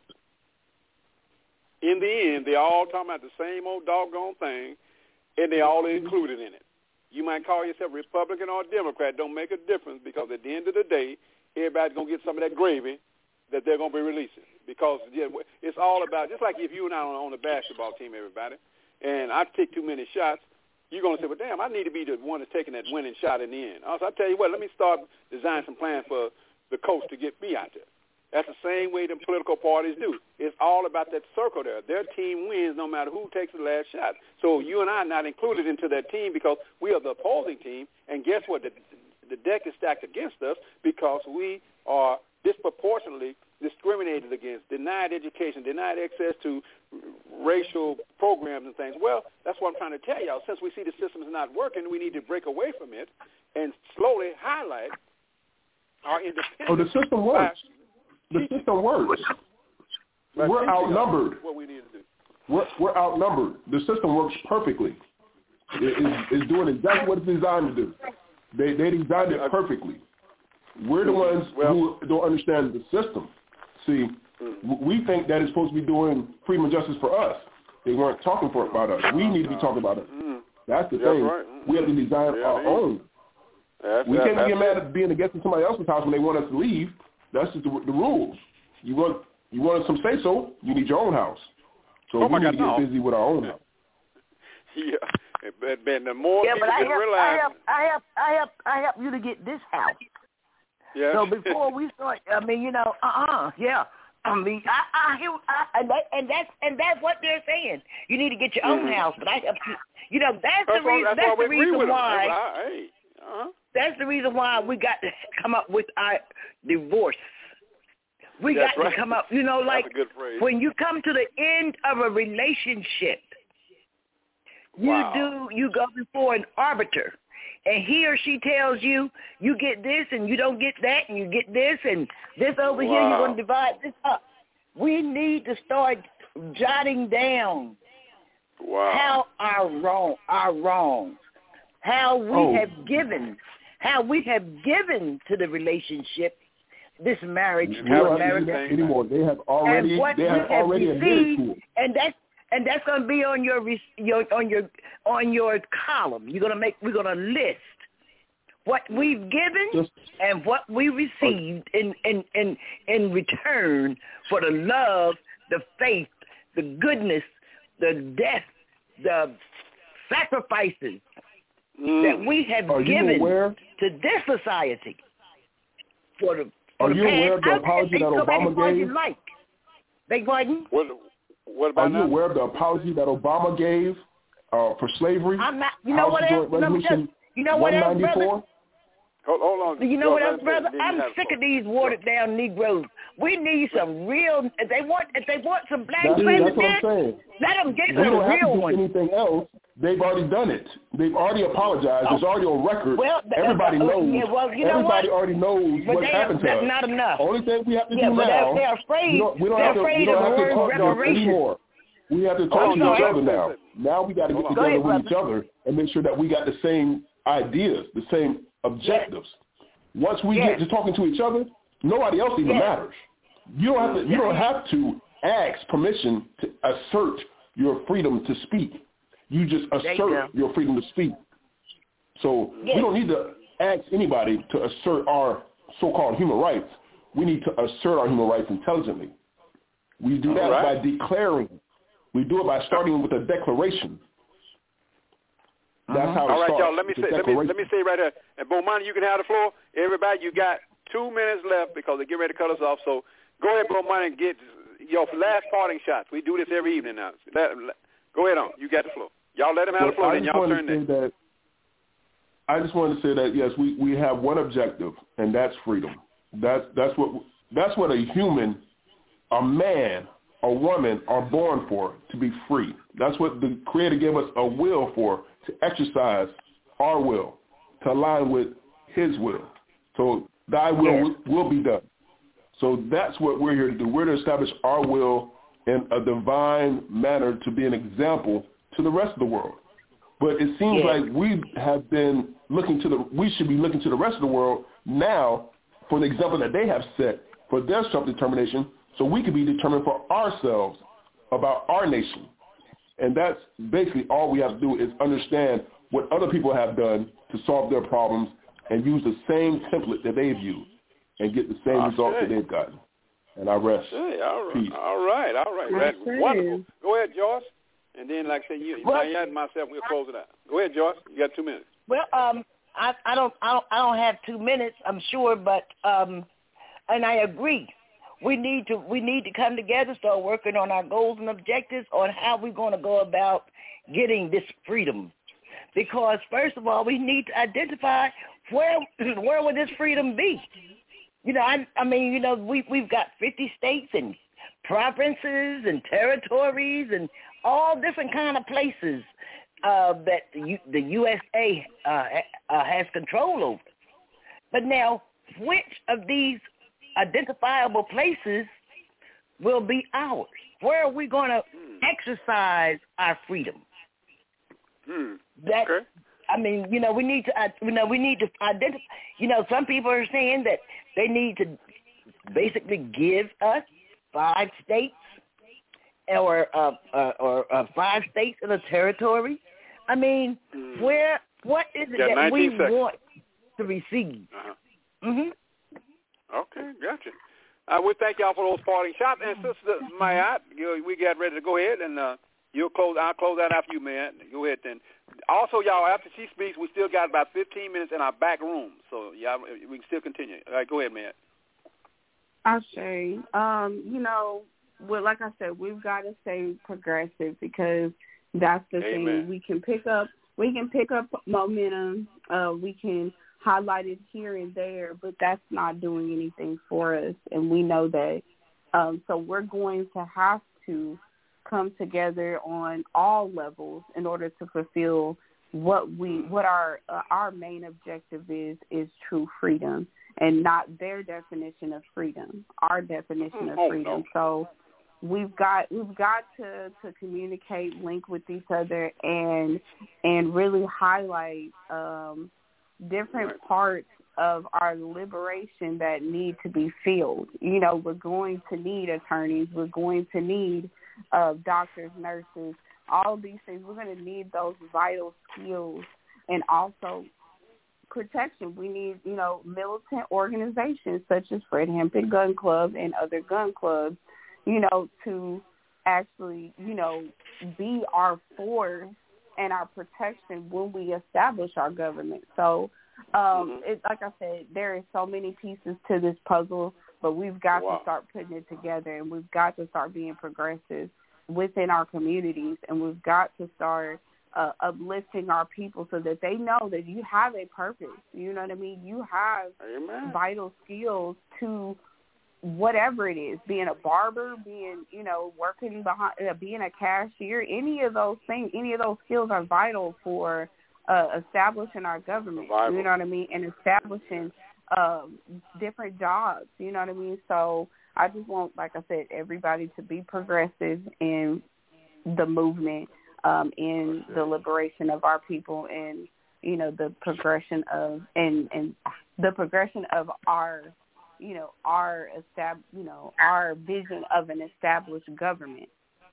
In the end, they're all talking about the same old doggone thing, and they're all included in it. You might call yourself Republican or Democrat. Don't make a difference, because at the end of the day, everybody's going to get some of that gravy that they're going to be releasing. Because yeah, it's all about, just like if you and I are on the basketball team, everybody, and I take too many shots, you're going to say, well, damn, I need to be the one that's taking that winning shot in the end. Also, I tell you what, let me start designing some plans for the coach to get me out there. That's the same way the political parties do. It's all about that circle there. Their team wins no matter who takes the last shot. So you and I are not included into that team because we are the opposing team, and guess what? The, the deck is stacked against us because we are disproportionately discriminated against, denied education, denied access to racial programs and things. Well, that's what I'm trying to tell y'all. Since we see the system is not working, we need to break away from it and slowly highlight our independence. Oh, the system works. The system works. We're outnumbered. What we need to do. We're, we're outnumbered. The system works perfectly. It, it's, it's doing exactly what it's designed to do. They they designed it perfectly. We're the ones well, who don't understand the system. See, mm-hmm. we think that it's supposed to be doing freedom and justice for us. They weren't talking for about us. We need to be talking about us. Mm-hmm. That's the That's thing. Right. Mm-hmm. We have to design yeah, our yeah. own. That's, we that, can't that's get mad it. at being a guest in somebody else's house when they want us to leave. That's just the, the rules. You want you want some say so, you need your own house. So oh we need God, to get no. busy with our own house. Yeah, but, but the more yeah, people but I can help, realize. I help, I help, I help, I help you to get this house. Yeah. So before we start, I mean, you know, uh-uh, yeah. I mean, I, I hear, I, and, that, and that's and that's what they're saying. You need to get your mm-hmm. own house, but I help you. You know, that's, that's the reason. Why, that's, that's why the reason why. I, hey, uh-huh. That's the reason why we got to come up with our divorce. We That's got right. to come up, you know, like That's a good phrase. when you come to the end of a relationship, you wow. do, you go before an arbiter, and he or she tells you, you get this and you don't get that, and you get this and this over wow. here, you're going to divide this up. We need to start jotting down wow. how our wrong, our wrongs, how we oh. have given, how we have given to the relationship, this marriage, We don't have to do marriage that anymore. They have already, they have already admitted to it. And that's and that's going to be on your, your on your on your column. You're going to make we're going to list what we've given Just, and what we received in, in in in return for the love, the faith, the goodness, the death, the sacrifices mm. that we have Are you given aware? to this society. For the, for Are the you past, aware of the apology that Obama gave? Like. Beg pardon? What, what about Are you now? aware of the apology that Obama gave uh, for slavery? I'm not. You know House what else? Resolution You know what else, brother? Hold, hold on. You know Go what else, ahead, brother? then you I'm have sick a of these watered down Negroes. We need some real. If they want, if they want some black That's, president, that's what I'm saying. let them get We some don't have to real do ones. anything else. They've already done it. They've already apologized. Oh. It's already on record. Well, Everybody uh, uh, knows. yeah, well, you know Everybody what? already knows But what they, happened to that's us. not enough. Only thing we have to Yeah, do but now. they're, they're afraid. We don't, we don't they're have to, afraid we don't of have the to word talk to them reparations. anymore. We have to Oh, talk to sorry. each other now. Now we got to get Go together ahead, with brother. each other and make sure that we got the same ideas, the same objectives. Once we Yes. get to talking to each other, nobody else even Yes. matters. You don't have to. You don't have to ask permission to assert your freedom to speak. You just assert you your freedom to speak. So Yes. we don't need to ask anybody to assert our so-called human rights. We need to assert our human rights intelligently. We do that right. by declaring. We do it by starting with a declaration. That's Uh-huh. how it All right, starts. y'all. Let me It's a say. Let me let me declaration. say right here. And Bomani, you can have the floor. Everybody, you got two minutes left because they get ready to cut us off. So go ahead, Bomani, and get your last parting shots. We do this every evening now. Let, let, go ahead on. You got the floor. Y'all let them have the floor, Well, I then just y'all wanted turn to say next. that. I just wanted to say that yes, we, we have one objective, and that's freedom. That's that's what that's what a human, a man, a woman are born for, to be free. That's what the Creator gave us a will for, to exercise our will, to align with His will. So Thy will Yes. will be done. So that's what we're here to do. We're to establish our will in a divine manner to be an example to the rest of the world. But it seems Yes. like we have been looking to the, we should be looking to the rest of the world now for the example that they have set for their self-determination, so we can be determined for ourselves about our nation. And that's basically all we have to do, is understand what other people have done to solve their problems and use the same template that they've used and get the same Ah, results okay. that they've gotten. And I rest. Hey, all right, Peace. all right, all right. That's Okay. wonderful. Go ahead, Joyce. And then, like I said, you, Well, Diane and myself, we'll close it out. Go ahead, Joyce. You got two minutes. Well, um, I, I don't, I don't, I don't have two minutes, I'm sure, but um, and I agree. We need to, we need to come together, start working on our goals and objectives on how we're going to go about getting this freedom. Because first of all, we need to identify where, where would this freedom be? You know, I, I mean, you know, we we've got fifty states and provinces and territories and all different kind of places uh, that the, U, the U S A uh, uh, has control over. But now, which of these identifiable places will be ours? Where are we going to exercise our freedom? Hmm. That, Okay. I mean, you know, we need to, uh, you know, we need to identify. You know, some people are saying that they need to basically give us five states or uh, uh, or uh, five states in a territory. I mean, Hmm. where, what is it Got that we nineteen seconds. want? to receive. Uh-huh. Mhm. Okay, gotcha. Uh, we thank y'all for those parting shots. And Sister Mayat, we got ready to go ahead, and uh, you'll close. I'll close out after you, man. Go ahead then. Also, y'all, after she speaks, we still got about fifteen minutes in our back room, so y'all, we can still continue. All right, go ahead, man. Ashe. Um, you know, well, like I said, we've got to stay progressive because that's the Amen. thing. We can pick up, we can pick up momentum. Uh, we can highlight it here and there, but that's not doing anything for us, and we know that. Um, so we're going to have to come together on all levels in order to fulfill what we, what our uh, our main objective is, is true freedom, and not their definition of freedom, our definition of oh, freedom. No. So we've got we've got to, to communicate, link with each other, and and really highlight um, different parts of our liberation that need to be filled. You know, we're going to need attorneys. We're going to need uh, doctors, nurses, all these things. We're going to need those vital skills, and also protection. We need, you know, militant organizations such as Fred Hampton Gun Club and other gun clubs, you know, to actually, you know, be our force and our protection when we establish our government. So, um, it, like I said, there are so many pieces to this puzzle, but we've got wow. to start putting it together, and we've got to start being progressive within our communities, and we've got to start uh, uplifting our people so that they know that you have a purpose. You know what I mean? You have Amen. vital skills to whatever it is, being a barber, being, you know, working behind, uh, being a cashier, any of those things, any of those skills are vital for uh, establishing our government, Survival. you know what I mean, and establishing um, different jobs, you know what I mean? So I just want, like I said, everybody to be progressive in the movement, um, in the liberation of our people, and, you know, the progression of, and, and the progression of our, you know, our estab- you know, our vision of an established government.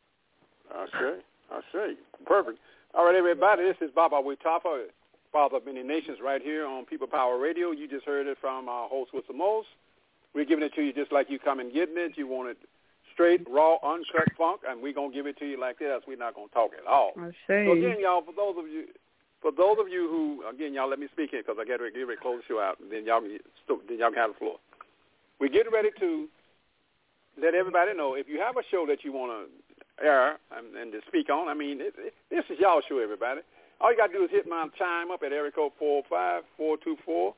I say, I say, perfect. All right, everybody, this is Baba Witafa, Father of Many Nations, right here on People Power Radio. You just heard it from our host, Wilson Mose. We're giving it to you just like you come and getting it. You want it straight, raw, uncut funk, and we're going to give it to you like this. We're not going to talk at all. I see. So, again, y'all, for those of you for those of you who, again, y'all let me speak here because I got to get ready to close the show out, and then y'all, then y'all can have the floor. We're getting ready to let everybody know if you have a show that you want to air and, and to speak on. I mean, it, it, this is y'all show, everybody. All you got to do is hit my chime up at area code four oh five, four two four,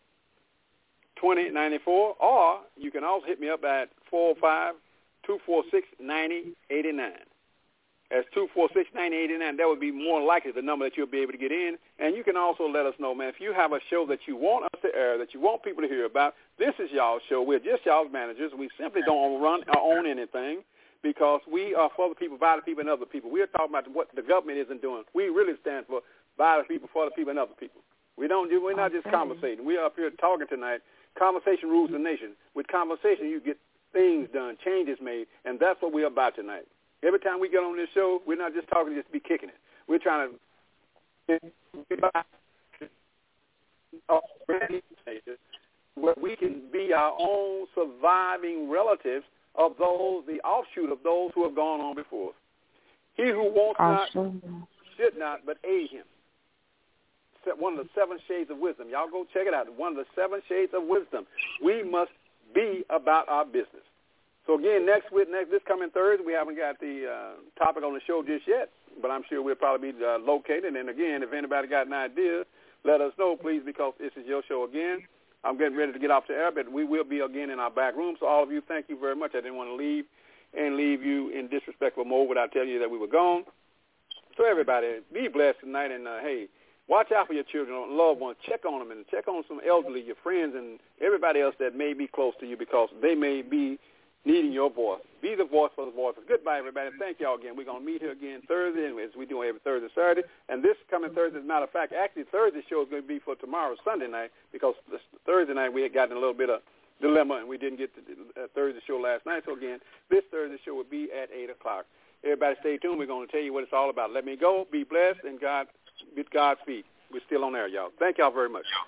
two oh nine four, or you can also hit me up at four oh five, two four six, nine oh eight nine. That's two four six, nine oh eight nine. That would be more likely the number that you'll be able to get in. And you can also let us know, man, if you have a show that you want us to air, that you want people to hear about, this is y'all's show. We're just y'all's managers. We simply don't run or own anything because we are for the people, by the people, and other people. We're talking about what the government isn't doing. We really stand for by the people, for the people, and other people. We don't do, we're not just conversating. We're up here talking tonight. Conversation rules the nation. With conversation, you get things done, changes made, and that's what we're about tonight. Every time we get on this show, we're not just talking just to be kicking it. We're trying to where we can be our own surviving relatives of those, the offshoot of those who have gone on before us. He who wants not should not, but aid him. One of the seven shades of wisdom. Y'all go check it out. One of the seven shades of wisdom. We must be about our business. So, again, next week, next this coming Thursday, we haven't got the uh, topic on the show just yet, but I'm sure we'll probably be uh, located. And, again, if anybody got an idea, let us know, please, because this is your show again. I'm getting ready to get off the air, but we will be again in our back room. So, all of you, thank you very much. I didn't want to leave and leave you in disrespectful mode without telling you that we were gone. So, everybody, be blessed tonight, and, uh, hey, watch out for your children and loved ones. Check on them and check on some elderly, your friends, and everybody else that may be close to you because they may be needing your voice. Be the voice for the voices. Goodbye, everybody. Thank y'all again. We're going to meet here again Thursday, as we do every Thursday, Saturday. And this coming Thursday, as a matter of fact, actually Thursday's show is going to be for tomorrow, Sunday night, because this Thursday night we had gotten a little bit of dilemma and we didn't get the uh, Thursday show last night. So, again, this Thursday show will be at eight o'clock. Everybody stay tuned. We're going to tell you what it's all about. Let me go. Be blessed, and God, with Godspeed. We're still on air, y'all. Thank y'all very much.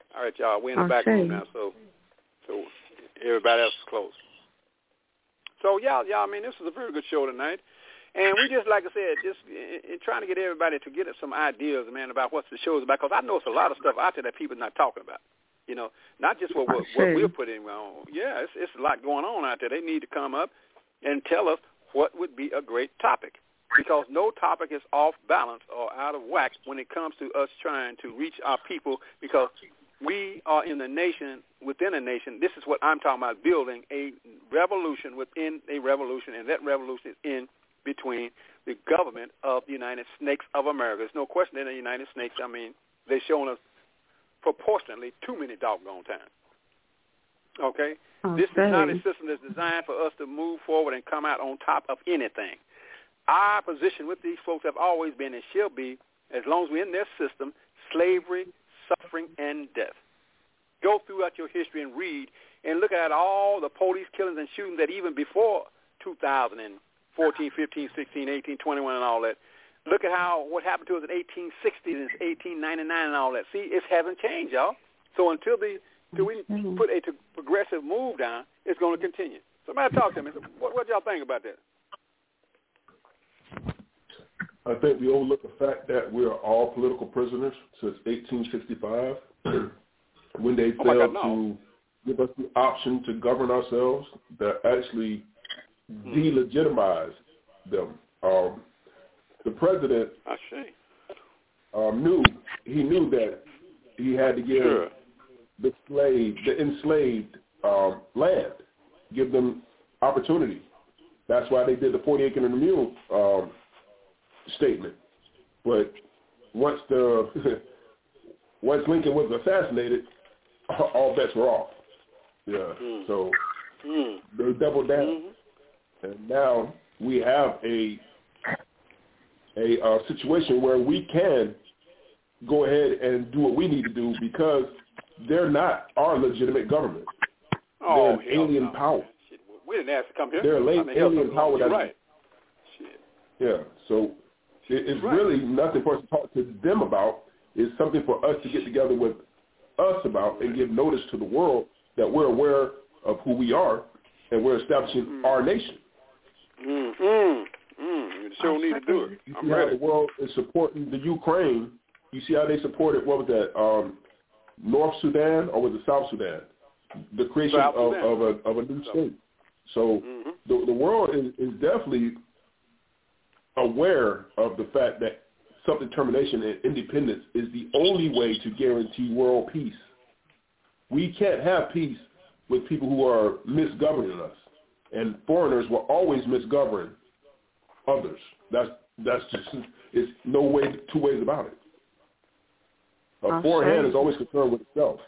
All right, y'all. We're in the I'll back say. room now, so so everybody else is close. So, y'all, y'all, I mean, this is a very good show tonight. And we just, like I said, just in, in trying to get everybody to get some ideas, man, about what the show is about. Because I know it's a lot of stuff out there that people are not talking about. You know, not just what, what, what we're putting on. Yeah, it's, it's a lot going on out there. They need to come up and tell us what would be a great topic. Because no topic is off balance or out of whack when it comes to us trying to reach our people, because we are in a nation, within a nation. This is what I'm talking about, building a revolution within a revolution, and that revolution is in between the government of the United Snakes of America. There's no question they're the United Snakes. I mean, they've shown us proportionately too many doggone times. Okay? Okay. This is not a system that's designed for us to move forward and come out on top of anything. Our position with these folks have always been and shall be, as long as we're in their system, slavery, suffering, and death. Go throughout your history and read and look at all the police killings and shootings that even before two thousand fourteen, fifteen, sixteen, eighteen, twenty-one, and all that. Look at how what happened to us in eighteen sixty and eighteen ninety-nine and all that. See, it hasn't changed, y'all. So until, the, until we mm-hmm. put a to progressive move down, it's going to continue. Somebody talk to me. What, what y'all think about that? I think we overlook the fact that we are all political prisoners since eighteen sixty-five, when they oh failed God, no. to give us the option to govern ourselves, that actually mm-hmm. delegitimized them. Um, the president I see. Um, knew he knew that he had to give sure. the slave, the enslaved um, land, give them opportunity. That's why they did the forty acre and a mule um, statement. But once the once Lincoln was assassinated, all bets were off. Yeah. Mm. So mm. they doubled down, mm-hmm. and now we have a a uh, situation where we can go ahead and do what we need to do, because they're not our legitimate government. Oh, they're an alien no. power. Shit. We didn't ask to come here. They're a late I mean, alien power. You're that's, right. Shit. Yeah, so it, it's right. really nothing for us to talk to them about. It's something for us to get together with us about and give notice to the world that we're aware of who we are and we're establishing mm. our nation. Mm, mm, mm. You sure need to do it. You I'm see ready. how the world is supporting the Ukraine. You see how they supported, what was that, um, North Sudan, or was it South Sudan? The creation South of, Sudan. of, a, of a new state. So mm-hmm. the, the world is, is definitely aware of the fact that self-determination and independence is the only way to guarantee world peace. We can't have peace with people who are misgoverning us, and foreigners will always misgovern others. That's that's just, it's no way, two ways about it. A I'll foreign say. hand is always concerned with itself.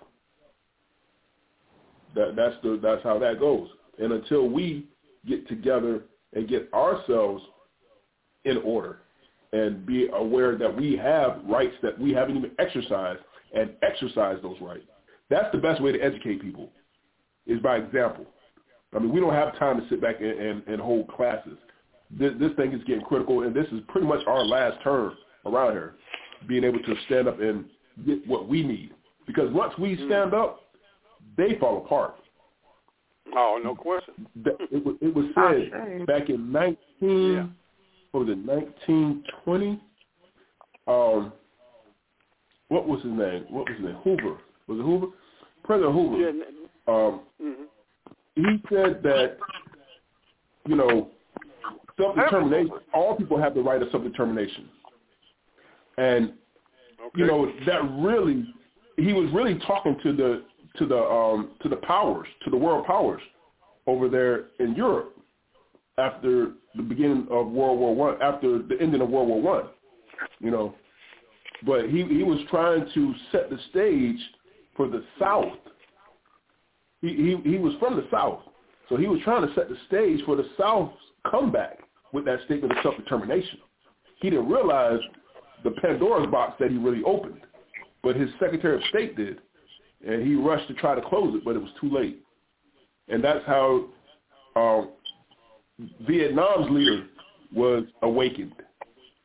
That that's the that's how that goes. And until we get together and get ourselves in order and be aware that we have rights that we haven't even exercised, and exercise those rights, that's the best way to educate people, is by example. I mean, we don't have time to sit back and, and, and hold classes. This, this thing is getting critical, and this is pretty much our last term around here, being able to stand up and get what we need. Because once we stand up, they fall apart. Oh, no question. It was, it was said back in nineteen, yeah. what was it, nineteen twenty? Um, what was his name? What was his name? Hoover. Was it Hoover? President Hoover. Yeah. Um, mm-hmm. He said that, you know, self-determination, all people have the right of self-determination. And, okay. you know, that really, he was really talking to the to the um, to the powers, to the world powers over there in Europe after the beginning of World War One, after the ending of World War One, you know. But he, he was trying to set the stage for the South. He, he he was from the South, so he was trying to set the stage for the South's comeback with that statement of self-determination. He didn't realize the Pandora's box that he really opened, but his Secretary of State did, and he rushed to try to close it, but it was too late. And that's how um, Vietnam's leader was awakened.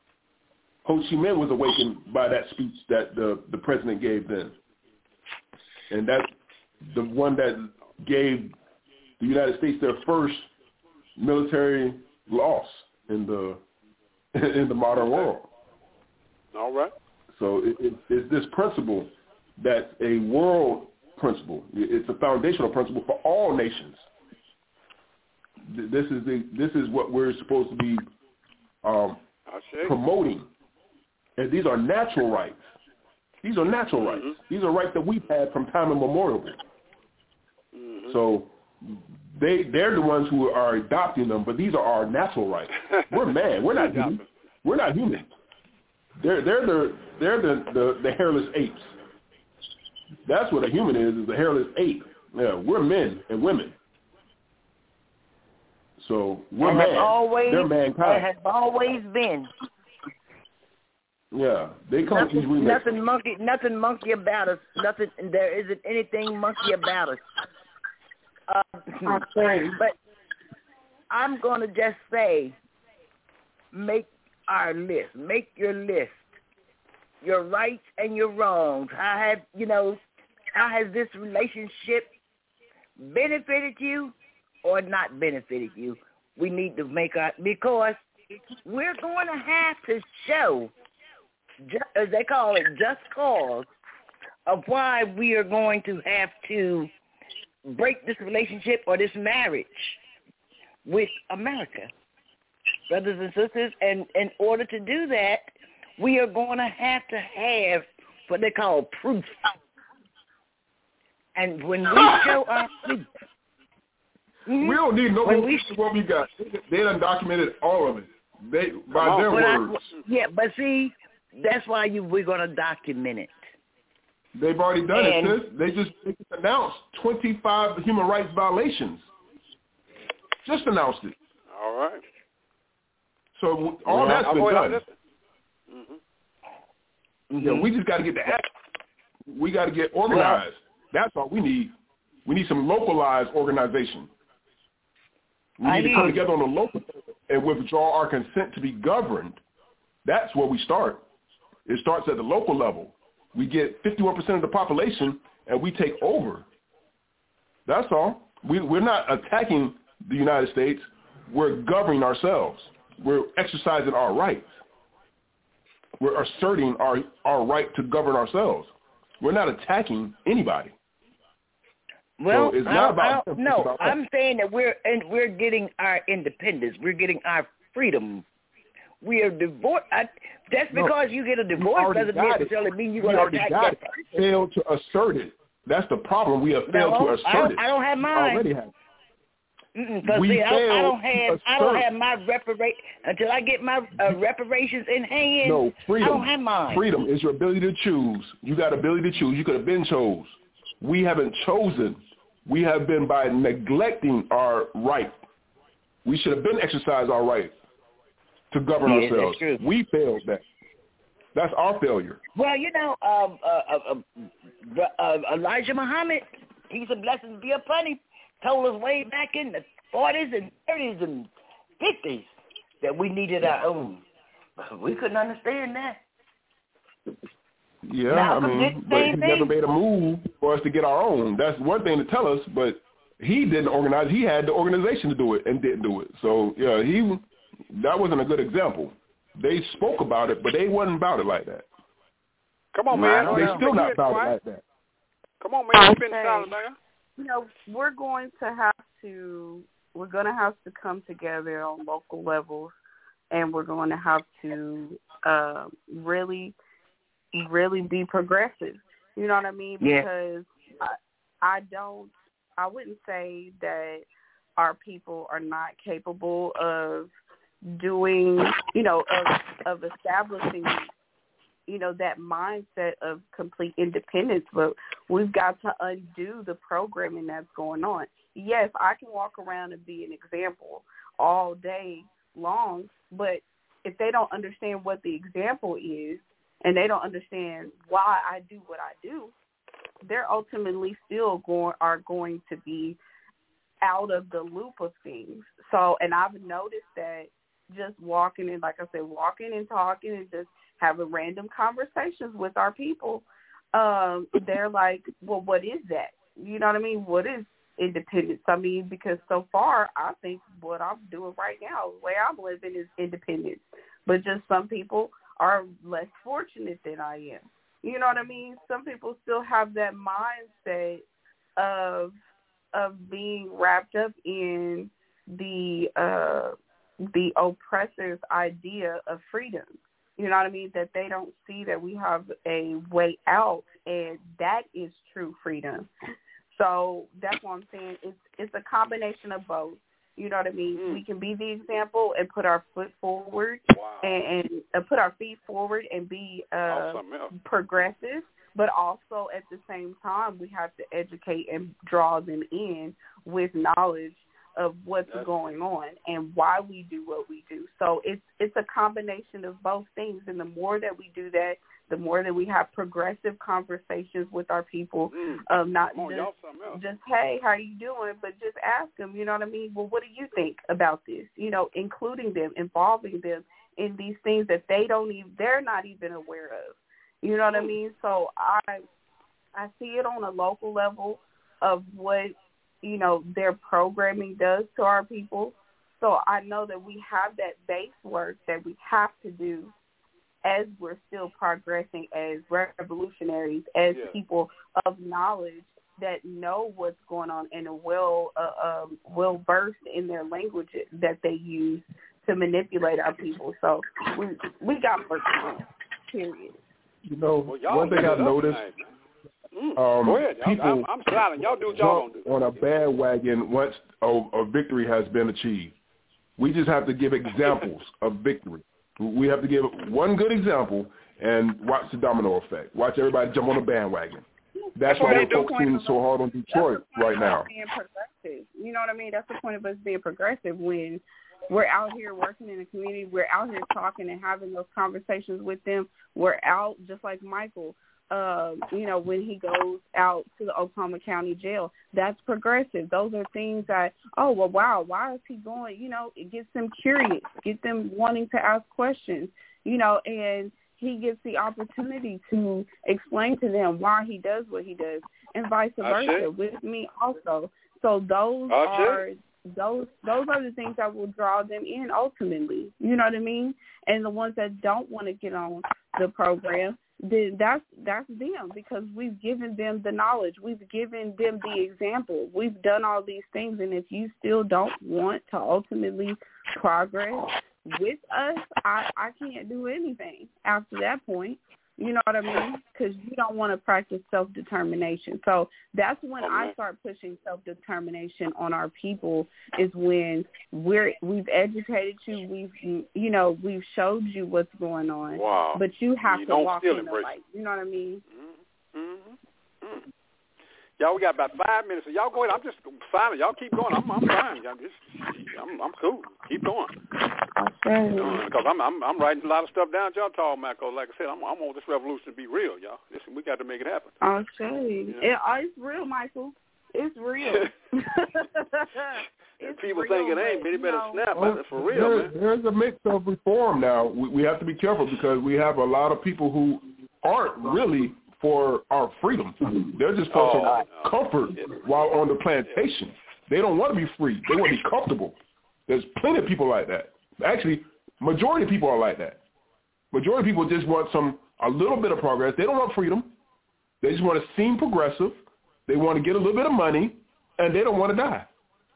Ho Chi Minh was awakened by that speech that the, the president gave then. and that's the one that gave the United States their first military loss in the in the modern world. All right. So it, it, it's this principle that's a world principle. It's a foundational principle for all nations. This is the this is what we're supposed to be um, promoting, and these are natural rights. These are natural mm-hmm. rights. These are rights that we've had from time immemorial. Mm-hmm. So they they're the ones who are adopting them, but these are our natural rights. We're man. We're not human. We're not human. They're they're the they're the, the, the hairless apes. That's what a human is, is a hairless ape. Yeah, we're men and women. So we're and man. Always, they're mankind. It has always been. Yeah, they come nothing, with these nothing monkey, nothing monkey about us. Nothing. There isn't anything monkey about us. Uh, okay. But I'm going to just say, make our list. Make your list. Your rights and your wrongs. How have you know? How has this relationship benefited you or not benefited you? We need to make our because we're going to have to show, as they call it, just cause of why we are going to have to break this relationship or this marriage with America, brothers and sisters. And in order to do that, we are going to have to have what they call proof. And when we show our proof, mm-hmm, we don't need no when more we, what we got. They done documented all of it. They by oh, their but words. I, yeah, but see, that's why you we're going to document it. They've already done and, it, sis. They just, they just announced twenty-five human rights violations. Just announced it. All right. So all well, that's I'll been done. Mm-hmm. Yeah, we just got to get the act. We got to get organized. Well, that's all we need. We need some localized organization. We need I to mean, come together on a local and withdraw our consent to be governed. That's where we start. It starts at the local level. We get fifty-one percent of the population, and we take over. That's all. We, we're not attacking the United States. We're governing ourselves. We're exercising our rights. We're asserting our, our right to govern ourselves. We're not attacking anybody. Well, so it's I not don't, about I don't, no, about I'm saying that we're and we're getting our independence. We're getting our freedom. We are divorced. Just no, because you get a divorce doesn't necessarily it. mean you're we going to attack that it. person. Failed to assert it. That's the problem. We have failed no, to assert I don't, it. I don't have mine. We already have. Because we see, I, I don't have assert. I don't have my reparation until I get my uh, reparations in hand. No, freedom. I don't have mine. Freedom is your ability to choose. You got ability to choose. You could have been chose. We haven't chosen. We have been by neglecting our right. We should have been exercised our right to govern yeah, ourselves. That's true. We failed that. That's our failure. Well, you know, um, uh, uh, uh, Elijah Muhammad, peace and blessings be upon him, told us way back in the forties and thirties and fifties that we needed our own. We couldn't understand that. Yeah, Malcolm I mean, but he thing. never made a move for us to get our own. That's one thing to tell us, but he didn't organize. He had the organization to do it and didn't do it. So, yeah, he that wasn't a good example. They spoke about it, but they wasn't about it like that. Come on, man. They still not about it like that. Come on, man. You've been silent, man. You know, we're going to have to, we're going to have to come together on local levels, and we're going to have to uh, really, really be progressive. You know what I mean? Yeah. Because I, I don't, I wouldn't say that our people are not capable of doing, you know, of, of establishing, you know, that mindset of complete independence, but we've got to undo the programming that's going on. Yes, I can walk around and be an example all day long, but if they don't understand what the example is and they don't understand why I do what I do, they're ultimately still going are going to be out of the loop of things. So, and I've noticed that just walking and, like I said, walking and talking and just having random conversations with our people, um, they're like, well, what is that? You know what I mean? What is independence? I mean, because so far, I think what I'm doing right now, the way I'm living is independence. But just some people are less fortunate than I am. You know what I mean? Some people still have that mindset of of being wrapped up in the uh, the oppressor's idea of freedom. You know what I mean? That they don't see that we have a way out, and that is true freedom. So that's what I'm saying. It's it's a combination of both. You know what I mean? Mm. We can be the example and put our foot forward wow. and, and uh, put our feet forward and be uh, progressive, but also at the same time we have to educate and draw them in with knowledge of what's That's going on and why we do what we do. So it's it's a combination of both things, and the more that we do that, the more that we have progressive conversations with our people, mm. um, not on, just, just, hey, how you doing, but just ask them, you know what I mean? Well, what do you think about this? You know, including them, involving them in these things that they don't even, they're not even aware of. You know what I mean? So I, I see it on a local level of what, you know, their programming does to our people. So I know that we have that base work that we have to do as we're still progressing as revolutionaries, as yeah. people of knowledge that know what's going on and are well, uh, um, well versed in their language that they use to manipulate our people. So we we got work to do, period. You know, well, one thing I've noticed, mm. um, Go ahead. people I'm, I'm silent. Y'all do what y'all jump gonna do. on a bandwagon once a, a victory has been achieved. We just have to give examples of victory. We have to give one good example and watch the domino effect. Watch everybody jump on the bandwagon. That's why we're focusing so hard on Detroit right now. Being progressive. You know what I mean? That's the point of us being progressive. When we're out here working in the community, we're out here talking and having those conversations with them. We're out, just like Michael, uh, you know, when he goes out to the Oklahoma County Jail. That's progressive. Those are things that, oh, well, wow, why is he going? You know, it gets them curious, get them wanting to ask questions, you know, and he gets the opportunity to explain to them why he does what he does, and vice versa with me also. So those are those those are the things that will draw them in ultimately. You know what I mean? And the ones that don't want to get on the program, then that's that's them, because we've given them the knowledge, we've given them the example, we've done all these things, and if you still don't want to ultimately progress with us, I, I can't do anything after that point. You know what I mean? Because you don't want to practice self-determination. So that's when I start pushing self-determination on our people, is when we're, we've educated you, we've, you know, we've showed you what's going on. Wow. But you have you to walk in the light. You know what I mean? Mm-hmm. Mm-hmm. Y'all, we got about five minutes. So y'all go ahead. I'm just silent. Y'all keep going. I'm, I'm fine. I'm just, I'm, I'm cool. Keep going. Okay. Because I'm, I'm, I'm writing a lot of stuff down. Y'all talking about, because like I said, I'm, I'm on this revolution to be real, y'all. Listen, we got to make it happen. Okay. You know? it, it's real, Michael. It's real. It's people real, think it ain't, but, but it better know, snap. Well, It's for real, there, man. There's a mix of reform now. We, we have to be careful, because we have a lot of people who aren't really for our freedom. They're just for Oh, some comfort while on the plantation. They don't want to be free. They want to be comfortable. There's plenty of people like that. Actually, majority of people are like that. Majority of people just want some a little bit of progress. They don't want freedom. They just want to seem progressive. They want to get a little bit of money, and they don't want to die.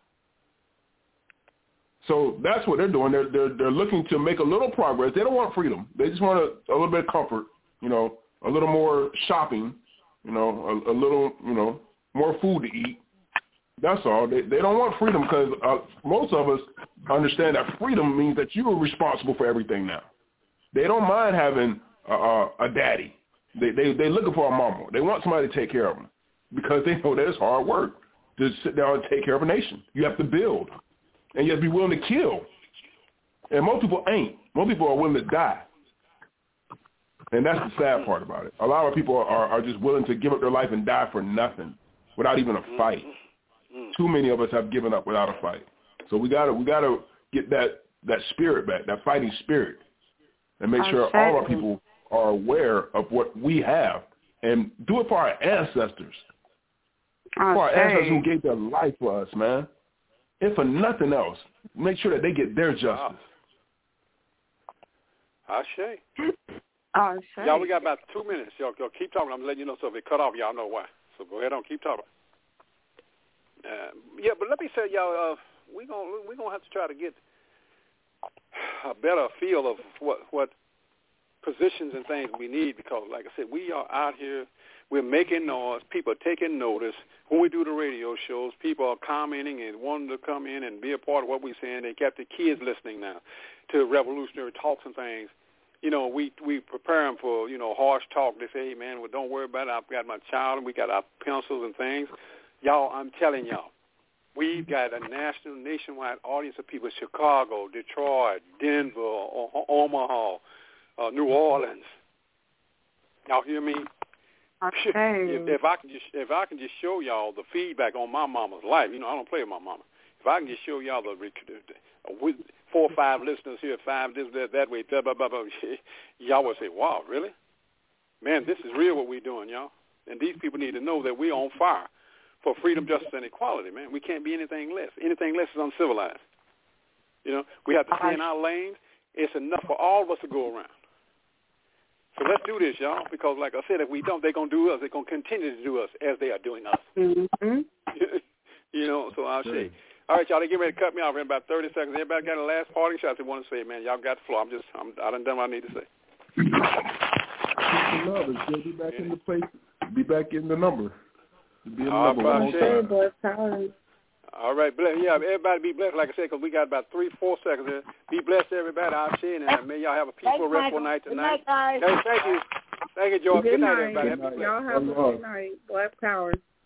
So that's what they're doing. They're they're they're looking to make a little progress. They don't want freedom. They just want a, a little bit of comfort, you know, a little more shopping, you know, a, a little, you know, more food to eat. That's all. They they don't want freedom, because uh, most of us understand that freedom means that you are responsible for everything now. They don't mind having a, a, a daddy. They they they're looking for a mama. They want somebody to take care of them, because they know that it's hard work to sit down and take care of a nation. You have to build, and you have to be willing to kill. And most people ain't. Most people are willing to die. And that's the sad part about it. A lot of people are, are just willing to give up their life and die for nothing, without even a fight. Too many of us have given up without a fight. So we gotta we gotta get that, that spirit back, that fighting spirit, and make sure all our people are aware of what we have and do it for our ancestors. Okay. For our ancestors who gave their life for us, man. If for nothing else, make sure that they get their justice. Wow. I say. Oh, say. Y'all, we got about two minutes. Y'all, y'all keep talking. I'm letting you know, so if it cut off, y'all know why. So go ahead on, keep talking. Uh, yeah, but let me say, y'all, uh, we gonna we gonna have to try to get a better feel of what what positions and things we need, because, like I said, we are out here. We're making noise. People are taking notice. When we do the radio shows, people are commenting and wanting to come in and be a part of what we're saying. They got the kids listening now to revolutionary talks and things. You know, we we prepare them for, you know, harsh talk. They say, hey, man, well, don't worry about it. I've got my child, and we got our pencils and things. Y'all, I'm telling y'all, we've got a national, nationwide audience of people, Chicago, Detroit, Denver, o- Omaha, uh, New Orleans. Y'all hear me? Okay. If, if I can just if I can just show y'all the feedback on my mama's life, you know, I don't play with my mama. If I can just show y'all the with four or five listeners here, five this that that way, blah blah blah, blah y'all would say, wow, really? Man, this is real what we're doing, y'all. And these people need to know that we're on fire for freedom, justice, and equality, man. We can't be anything less. Anything less is uncivilized. You know, we have to stay in our lanes. It's enough for all of us to go around. So let's do this, y'all, because like I said, if we don't, they're going to do us. They're going to continue to do us as they are doing us. Mm-hmm. You know, so I'll say. All right, y'all, they get ready to cut me off in about thirty seconds. Everybody got a last parting shot they want to say, man. Y'all got the floor. I'm just, I'm, I done done what I need to say. Love is be back in the place, be back in the number. Be in the All number right, one more time. All right, bless. Yeah, everybody be blessed, like I said, because we got about three, four seconds here. Be blessed, everybody. I'll see you, and may y'all have a peaceful, restful night tonight. Good night, guys. Hey, thank you. Thank you, George. Good, Good night, night. everybody. Y'all have a good night. Black Power.